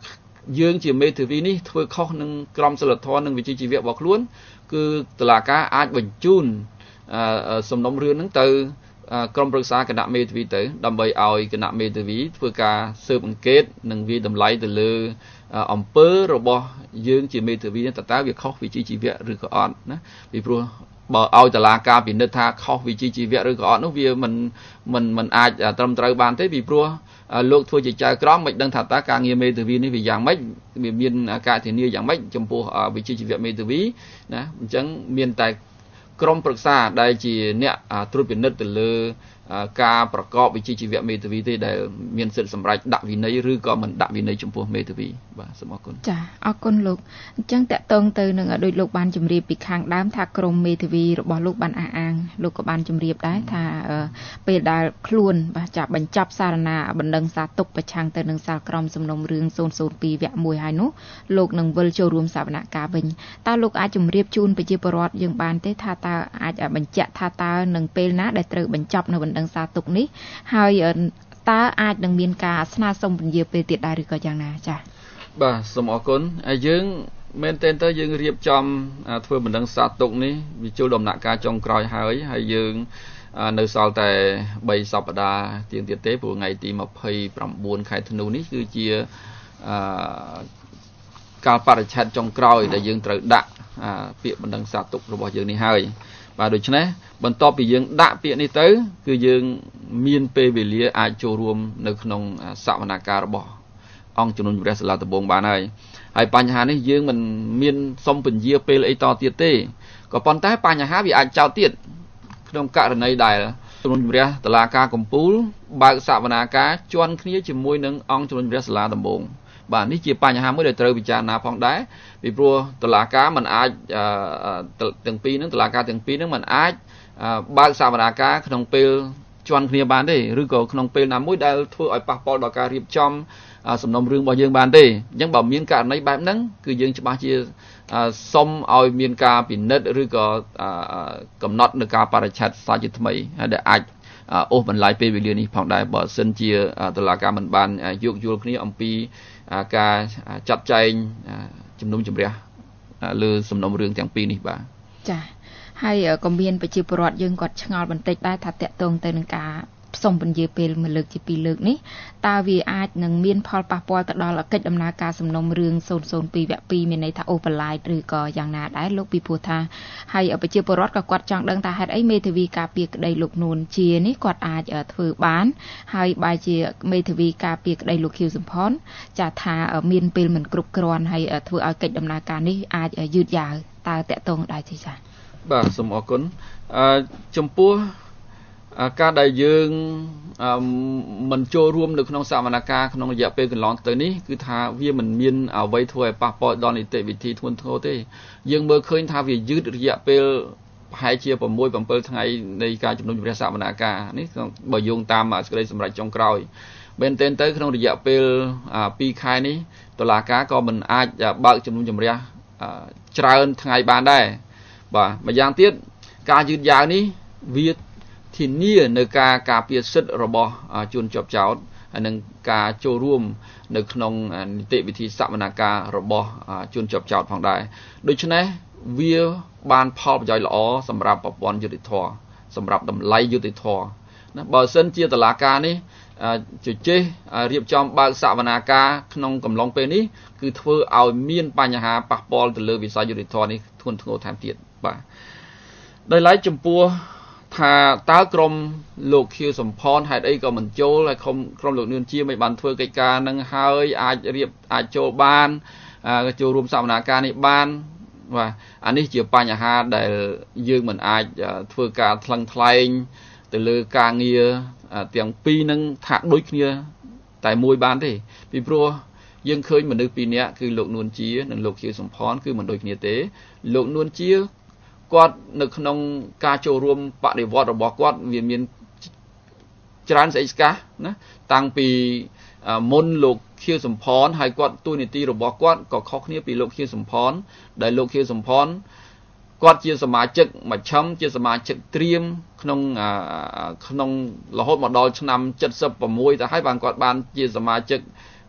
Speaker 6: យើងជាមេធាវីនេះធ្វើខុសនឹងក្រមសីលធម៌និងវិជ្ជាជីវៈរបស់ខ្លួនគឺតុលាការអាចបញ្ជូនសំណុំរឿងហ្នឹងទៅក្រុមប្រឹក្សាគណៈមេធាវីទៅដើម្បីឲ្យគណៈមេធាវីធ្វើការស៊ើបអង្កេតនិងវាយតម្លៃទៅលើអំពើរបស់យើងជាមេធាវីតើតើវាខុសវិជ្ជាជីវៈឬក៏អត់ណាពីព្រោះបើឲ្យតុលាការពិនិត្យថាខុសវិជ្ជាជីវៈឬក៏អត់នោះវាមិនមិនមិនអាចត្រឹមត្រូវបានទេពីព្រោះលោកធ្វើជាចៅក្រមមិនដឹងថាតើការងារមេធាវីនេះវាយ៉ាងម៉េចវាមានការធានាយ៉ាងម៉េចចំពោះវិជ្ជាជីវៈមេធាវីណាអញ្ចឹងមានតែក្រុមប្រឹក្សាដែលជាអ្នកត្រួតពិនិត្យទៅលើការប្រកបវិជ្ជាជីវៈមេធាវីទេដែលមានសិទ្ធិសម្រេចដាក់វិន័យឬក៏មិនដាក់វិន័យចំពោះមេធាវីបាទសូមអរគុណ
Speaker 3: ចាអរគុណលោកអញ្ចឹងតកតងទៅនឹងដោយលោកបានជម្រាបពីខាងដើមថាក្រមមេធាវីរបស់លោកបានអះអាងលោកក៏បានជម្រាបដែរថាពេលដែលខ្លួនបាទចាប់បញ្ចប់សារណាបណ្ដឹងសារទុកប្រឆាំងទៅនឹងសាលក្រមសំណុំរឿងศูนย์ศูนย์ពីរវគ្គមួយហើយនោះលោកនឹងវិលចូលរួមសវនកម្មវិញតើលោកអាចជម្រាបជូនប្រជាពលរដ្ឋយើងបានទេថាតើអាចបញ្ជាក់ថាតើនឹងពេលណាដែលត្រូវបញ្ចប់នៅបណ្ដឹងសារទុកនេះហើយតើអាចនឹងមានការស្នើសុំពន្យាពេលទៀតដែរឬក៏យ៉ាងណាចា៎
Speaker 6: បាទសូមអរគុណហើយយើងមែនទែនទៅយើងរៀបចំធ្វើបណ្ដឹងសារទុកនេះវាចូលដំណាក់កាលចុងក្រោយហើយហើយយើងនៅសល់តែបីសប្តាហ៍ទៀងទៀតទេព្រោះថ្ងៃទីម្ភៃប្រាំបួនខែធ្នូនេះគឺជាអឺកាលបរិច្ឆេទចុងក្រោយដែលយើងត្រូវដាក់ពាក្យបណ្ដឹងសារទុករបស់យើងនេះហើយបាទដូច្នេះបន្ទាប់ពីយើងដាក់ពាក្យនេះទៅគឺយើងមានពេលវេលាអាចចូលរួមនៅក្នុងសវនកម្មរបស់អង្គជំនុំជម្រះសាលាដំបងបានហើយហើយបញ្ហានេះយើងមិនមានសុំពន្យាពេលអីតទៀតទេក៏ប៉ុន្តែបញ្ហាវាអាចចោទទៀតក្នុងករណីដែលជំនុំជម្រះតុលាការកំពូលបើកសវនកម្មជាន់គ្នាជាមួយនឹងអង្គជំនុំជម្រះសាលាដំបងបាទនេះជាបញ្ហាមួយដែលត្រូវពិចារណាផងដែរពីព្រោះតុលាការមិនអាចទាំងពីរហ្នឹងតុលាការទាំងពីរហ្នឹងមិនអាចបើកសវនកម្មក្នុងពេលជាន់គ្នាបានទេឬក៏ក្នុងពេលណាមួយដែលធ្វើឲ្យប៉ះពាល់ដល់ការរៀបចំសំណុំរឿងរបស់យើងបានទេអញ្ចឹងបើមានករណីបែបហ្នឹងគឺយើងច្បាស់ជាសុំឲ្យមានការពិនិត្យឬក៏កំណត់នៅការបរិច្ឆេទសាជាថ្មីដែលអាចអូសបន្លាយពេលវេលានេះផងដែរបើសិនជាតុលាការមិនបានយោគយល់គ្នាអំពីការចាត់ចែងជំនុំជម្រះលើសំណុំរឿងទាំងពីរនេះបាទ
Speaker 3: ចា៎ហើយក៏មានប្រជាពលរដ្ឋយើងគាត់ឆ្ងល់បន្តិចដែរថាតកតងទៅនឹងការផ្សុំពន្យាពេលមួយលើកជាពីរលើកនេះតើវាអាចនឹងមានផលប៉ះពាល់ទៅដល់កិច្ចដំណើរការសំណុំរឿងศูนย์ศูนย์ពីរវគ្គពីរមានន័យថាអូបន្លាយឬក៏យ៉ាងណាដែរលោកពីព្រោះថាហើយប្រជាពលរដ្ឋក៏គាត់ចង់ដឹងថាហេតុអីមេធាវីការពារក្តីលោកនួនជានេះគាត់អាចធ្វើបានហើយបែរជាមេធាវីការពារក្តីលោកខៀវសំផនចាស់ថាមានពេលមិនគ្រប់គ្រាន់ហើយធ្វើឲ្យកិច្ចដំណើរការនេះអាចយឺតយ៉ាវតើតកតងដែរទេចា៎
Speaker 6: បាទសូមអរគុណអឺចំពោះការដែលយើងមិនចូលរួមនៅក្នុងសវនកម្មក្នុងរយៈពេលកន្លងទៅនេះគឺថាវាមិនមានអ្វីធ្វើឲ្យប៉ះពាល់ដល់នីតិវិធីធ្ងន់ធ្ងរទេយើងមើលឃើញថាវាយឺតរយៈពេលប្រហែលជា6 7ថ្ងៃនៃការជំនុំជម្រះសវនកម្មនេះបើយោងតាមសេចក្តីសម្រេចចុងក្រោយមែនទែនទៅក្នុងរយៈពេលពីរខែនេះតុលាការក៏មិនអាចបើកជំនុំជម្រះច្រើនថ្ងៃបានដែរបាទម្យ៉ាងទៀតការយឺតយ៉ាវនេះវាធានានៅការការពារសិទ្ធិរបស់ជនជាប់ចោទហើយនឹងការចូលរួមនៅក្នុងនីតិវិធីសវនកម្មរបស់ជនជាប់ចោទផងដែរដូច្នេះវាបានផលប្រយោជន៍ល្អសម្រាប់ប្រព័ន្ធយុតិធធម៌សម្រាប់តម្លៃយុតិធធម៌ណាបើសិនជាតុលាការនេះជជែករៀបចំបើកសវនកម្មក្នុងកំឡុងពេលនេះគឺធ្វើឲ្យមានបញ្ហាប៉ះពាល់ទៅលើវិស័យយុតិធធម៌នេះធ្ងន់ធ្ងរថែមទៀតបាទដោយឡែកចំពោះថាតើក្រមលោកខៀវសំផនហេតុអីក៏មិនចូលហើយក្រុមក្រុមលោកនួនជាមិនបានធ្វើកិច្ចការនឹងហើយអាចរៀបអាចចូលបានចូលរួមសវនកម្មនេះបានបាទអានេះជាបញ្ហាដែលយើងមិនអាចធ្វើការថ្លឹងថ្លែងទៅលើការងារទាំងពីរនឹងថាដូចគ្នាតែមួយបានទេពីព្រោះយើងឃើញមនុស្សពីរនាក់គឺលោកនួនជានិងលោកខៀវសំផនគឺមិនដូចគ្នាទេលោកនួនជាគាត់នៅក្នុងការចូលរួមបដិវត្តរបស់គាត់វាមានច្រើនស្អីស្កះណាតាំងពីមុនលោកខៀវសំផនហើយគាត់ទូនីតិរបស់គាត់ក៏ខុសគ្នាពីលោកខៀវសំផនដែលលោកខៀវសំផនគាត់ជាសមាជិកមជ្ឈិមជាសមាជិកត្រៀមក្នុងក្នុងរហូតមកដល់ឆ្នាំเจ็ดสิบหกទៅហើយបានគាត់បានជាសមាជិក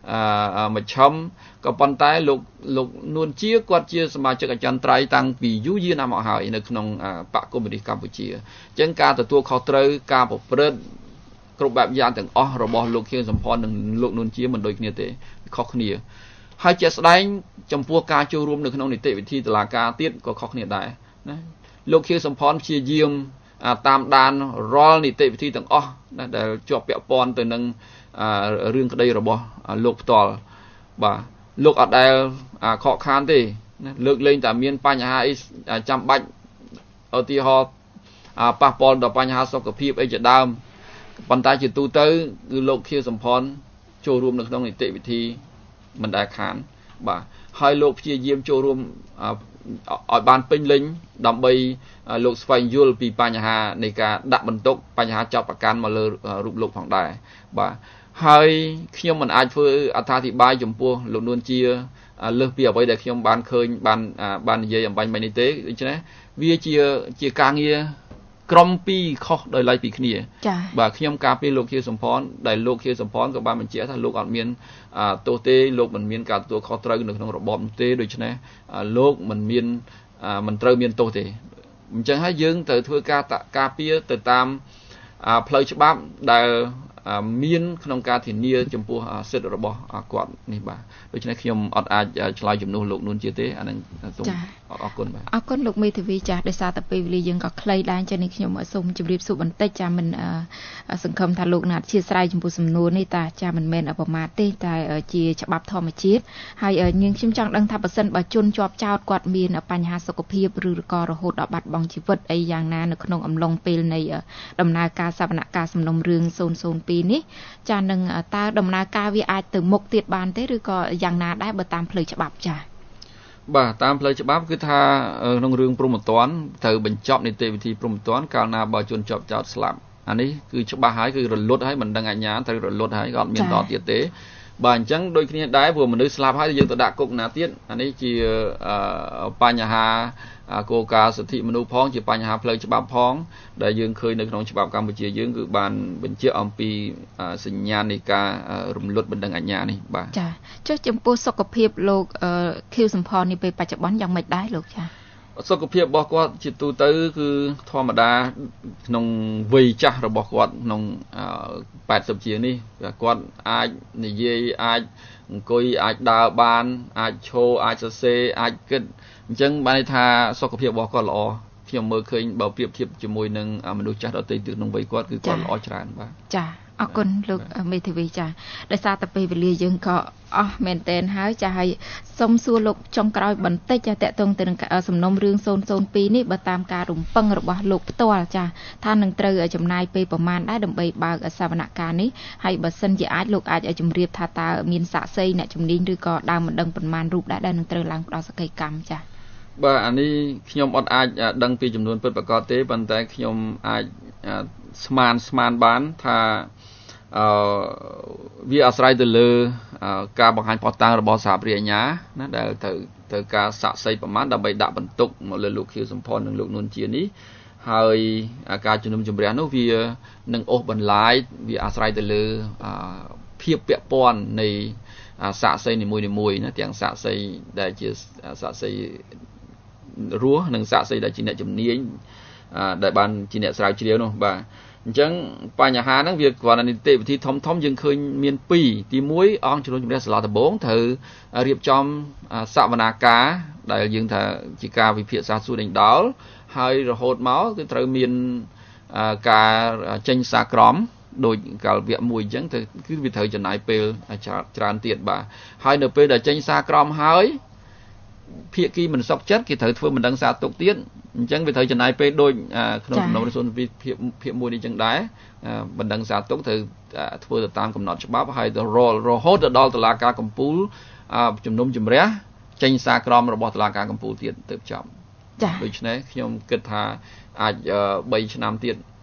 Speaker 6: មជ្ឈមក៏ប៉ុន្តែលោកលោកនួនជាគាត់ជាសមាជិកអចិន្ត្រៃយ៍តាំងពីយូរយារណាស់មកហើយនៅក្នុងបកកុម្មុយនីសកម្ពុជាអញ្ចឹងការទទួលខុសត្រូវការប្រព្រឹត្តគ្រប់បែបយ៉ាងទាំងអស់របស់លោកខៀវសំផននិងលោកនួនជាមិនដូចគ្នាទេខុសគ្នាហើយជាស្ដែងចំពោះការចូលរួមនៅក្នុងនីតិវិធីតុលាការទៀតក៏ខុសគ្នាដែរណាលោកខៀវសំផនព្យាយាមតាមដានរាល់នីតិវិធីទាំងអស់ដែលជាប់ពាក់ព័ន្ធទៅនឹងរឿងក្តីរបស់លោកផ្ទាល់បាទលោកអត់ដែលខកខានទេណាលើកលែងតែមានបញ្ហាអីចាំបាច់ឧទាហរណ៍ប៉ះពាល់ដល់បញ្ហាសុខភាពអីជាដើមប៉ុន្តែជាទូទៅគឺលោកខៀវសំផនចូលរួមនៅក្នុងនីតិវិធីមិនដែលខានបាទហើយលោកព្យាយាមចូលរួមឲ្យបានពេញលេញដើម្បីលោកស្វែងយល់ពីបញ្ហានៃការដាក់បន្ទុកបញ្ហាចាប់ប្រកាន់មកលើរូបលោកផងដែរបាទហើយខ្ញុំមិនអាចធ្វើអត្ថាធិប្បាយចំពោះលោកនួនជាលើសពីអ្វីដែលខ្ញុំបានឃើញបានបាននិយាយអំបញ្ញមិញនេះទេដូច្នេះវាជាជាការងារក្រុមពីរខុសដោយឡែកពីគ្នាបាទខ្ញុំការពារលោកខៀវសំផនដែលលោកខៀវសំផនក៏បានបញ្ជាក់ថាលោកអត់មានទោសទេលោកមិនមានការទទួលខុសត្រូវនៅក្នុងរបបនោះទេដូច្នេះលោកមិនមានមិនត្រូវមានទោសទេអញ្ចឹងហើយយើងត្រូវធ្វើការការពារទៅតាមផ្លូវច្បាប់ដែលមានក្នុងការធានាចំពោះសិទ្ធិរបស់គាត់នេះបាទដូច្នេះខ្ញុំអត់អាចឆ្លើយជំនួសលោកនួនជាទេអានឹងសូមអរគុណបាទ
Speaker 3: អរគុណលោកមេធាវីចាស់ដោយសារតែពេលវេលាយើងក៏ខ្លីដែរចឹងនេះខ្ញុំសូមជម្រាបសួរបន្តិចចាមិនសង្ឃឹមថាលោកណាត់ជាស្រ័យចំពោះសំណួរនេះតាចាមិនមែនប្រមាថទេតែជាច្បាប់ធម្មជាតិហើយយើងខ្ញុំចង់ដឹងថាបើសិនបើជនជាប់ចោទគាត់មានបញ្ហាសុខភាពឬក៏រហូតដល់បាត់បង់ជីវិតអីយ៉ាងណានៅក្នុងអំឡុងពេលនៃដំណើរការសវនកម្មសំណុំរឿងศูนย์ศูนย์ពីរនេះចានឹងតើដំណើរការវាអាចទៅមុខទៀតបានទេឬក៏យ៉ាងណាដែរបើតាមផ្លូវច្បាប់ចា
Speaker 6: បាទតាមផ្លូវច្បាប់គឺថាក្នុងរឿងព្រហ្មទណ្ឌត្រូវបញ្ចប់នីតិវិធីព្រហ្មទណ្ឌកាលណាបើជនជាប់ចោទស្លាប់អានេះគឺច្បាស់ហើយគឺរលត់ហើយមិនដឹងអាជ្ញាត្រូវរលត់ហើយក៏អត់មានតទៀតទេបាទអញ្ចឹងដូចគ្នាដែរព្រោះមនុស្សស្លាប់ហើយយើងទៅដាក់គុកណាទៀតអានេះជាបញ្ហាគោលការណ៍សិទ្ធិមនុស្សផងជាបញ្ហាផ្លូវច្បាប់ផងដែលយើងឃើញនៅក្នុងច្បាប់កម្ពុជាយើងគឺបានបញ្ជាក់អំពីសញ្ញានៃការរំលត់បណ្ដឹងអាជ្ញានេះបាទ
Speaker 3: ចាចុះចំពោះសុខភាពលោកខៀវសំផននេះពេលបច្ចុប្បន្នយ៉ាងម៉េចដែរលោកចា
Speaker 6: សុខភាពរបស់គាត់ជាទូទៅគឺធម្មតាក្នុងវ័យចាស់របស់គាត់ក្នុងប៉ែតសិបជាងនេះគាត់អាចនិយាយអាចអង្គុយអាចដើរបានអាចឈរអាចសរសេរអាចគិតអញ្ចឹងបានន័យថាសុខភាពរបស់គាត់ល្អខ្ញុំមើលឃើញបើប្រៀបធៀបជាមួយនឹងមនុស្សចាស់ដទៃទៀតក្នុងវ័យគាត់គឺគាត់ល្អច្រើនបាទ
Speaker 3: ចាអរគុណលោកមេធាវីចាដោយសារតែពេលវេលាយើងក៏អស់មែនតែនហើយចាហើយសូមសួរលោកចុងក្រោយបន្តិចចាតកតងទៅនឹងសំណុំរឿងศูนย์ศูนย์ពីរនេះបើតាមការរំពឹងរបស់លោកផ្ទាល់ចាថានឹងត្រូវចំណាយពេលប្រមាណដែរដើម្បីបើកសវនកម្មនេះហើយបើសិនជាអាចលោកអាចឲ្យជម្រាបថាតើមានសាក្សីអ្នកជំនាញឬក៏ដើមមិនដឹងប៉ុន្មានរូបដែរដែលនឹងត្រូវឡើងផ្ដោតសក្ខីកម្មចា
Speaker 6: បាទអានេះខ្ញុំអត់អាចដឹងពីចំនួនពិតប្រាកដទេប៉ុន្តែខ្ញុំអាចស្មានស្មានបានថាអឺវាអាស្រ័យទៅលើការបង្ហាញផុសតាំងរបស់សហព្រះអាជ្ញាណាដែលត្រូវត្រូវការសាក្សីប្រមាណដើម្បីដាក់បន្ទុកមកលើលោកខៀវសំផននិងលោកនួនជានេះហើយការជំនុំជម្រះនោះវានឹងអូសបន្លាយវាអាស្រ័យទៅលើភាពពាក់ព័ន្ធនៃសាក្សីនីមួយៗណាទាំងសាក្សីដែលជាសាក្សីរស់និងសាក្សីដែលជាអ្នកជំនាញដែលបានជាអ្នកស្រាវជ្រាវនោះបាទអញ្ចឹងបញ្ហាហ្នឹងវាគ្រាន់តែនីតិវិធីធំធំយើងឃើញមានពីរទីមួយអង្គជំនុំជម្រះសាលាដំបងត្រូវរៀបចំសវនាការដែលយើងថាជាការវិភាគសាសសួរដេញដោលហើយរហូតមកគឺត្រូវមានការចេញសារក្រមដោយកាលវគ្គមួយអញ្ចឹងទៅគឺវាត្រូវចំណាយពេលច្រើនទៀតបាទហើយនៅពេលដែលចេញសារក្រមហើយភាគីមិនសុខចិត្តគេត្រូវធ្វើមិនដឹងសារទុកទៀតអញ្ចឹងវាត្រូវចំណាយពេលដូចក្នុងសំណុំរឿងភាគភាគមួយនេះអញ្ចឹងដែរបណ្ដឹងសារទុកត្រូវធ្វើទៅតាមកំណត់ច្បាប់ហើយរហូតដល់តុលាការកំពូលជំនុំជម្រះចេញសារក្រមរបស់តុលាការកំពូលទៀតទៅចប់ដូច្នេះខ្ញុំគិតថាអាចបីឆ្នាំទៀត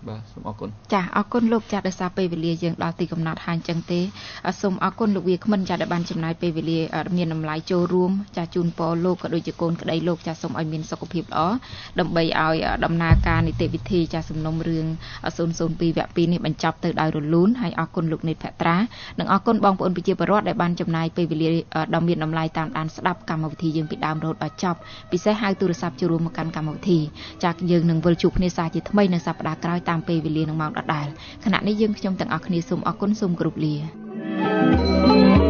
Speaker 6: បាទសូមអរគុណ
Speaker 3: ចាអរគុណលោកចាដោយសារពេលវេលាយើងដល់ទីកំណត់ហើយអញ្ចឹងទេសូមអរគុណលោកវាគ្មិនចាដែលបានចំណាយពេលវេលាមានតម្លៃចូលរួមចាជូនពរលោកក៏ដូចជាកូនក្តីលោកចាសូមឲ្យមានសុខភាពល្អដើម្បីឲ្យដំណើរការនីតិវិធីចាសំណុំរឿងศูนย์ศูนย์ពីរវគ្គពីរនេះបញ្ចប់ទៅដោយរលូនហើយអរគុណលោកនេតភក្ត្រានិងអរគុណបងប្អូនប្រជាពលរដ្ឋដែលបានចំណាយពេលវេលាដ៏មានតម្លៃតាមដានស្ដាប់កម្មវិធីយើងពីដើមរហូតដល់ចប់ពិសេសហៅទូរស័ព្ទចូលរួមមកកាន់កម្មវិធីចាយើងនឹងវិលជួបគ្នាសាជាថ្មីនៅសប្តាហ៍ក្រោយតាមពេលវេលានឹងម៉ោងដដែលខណៈនេះយើងខ្ញុំទាំងអស់គ្នាសូមអរគុណសូមគោរពលា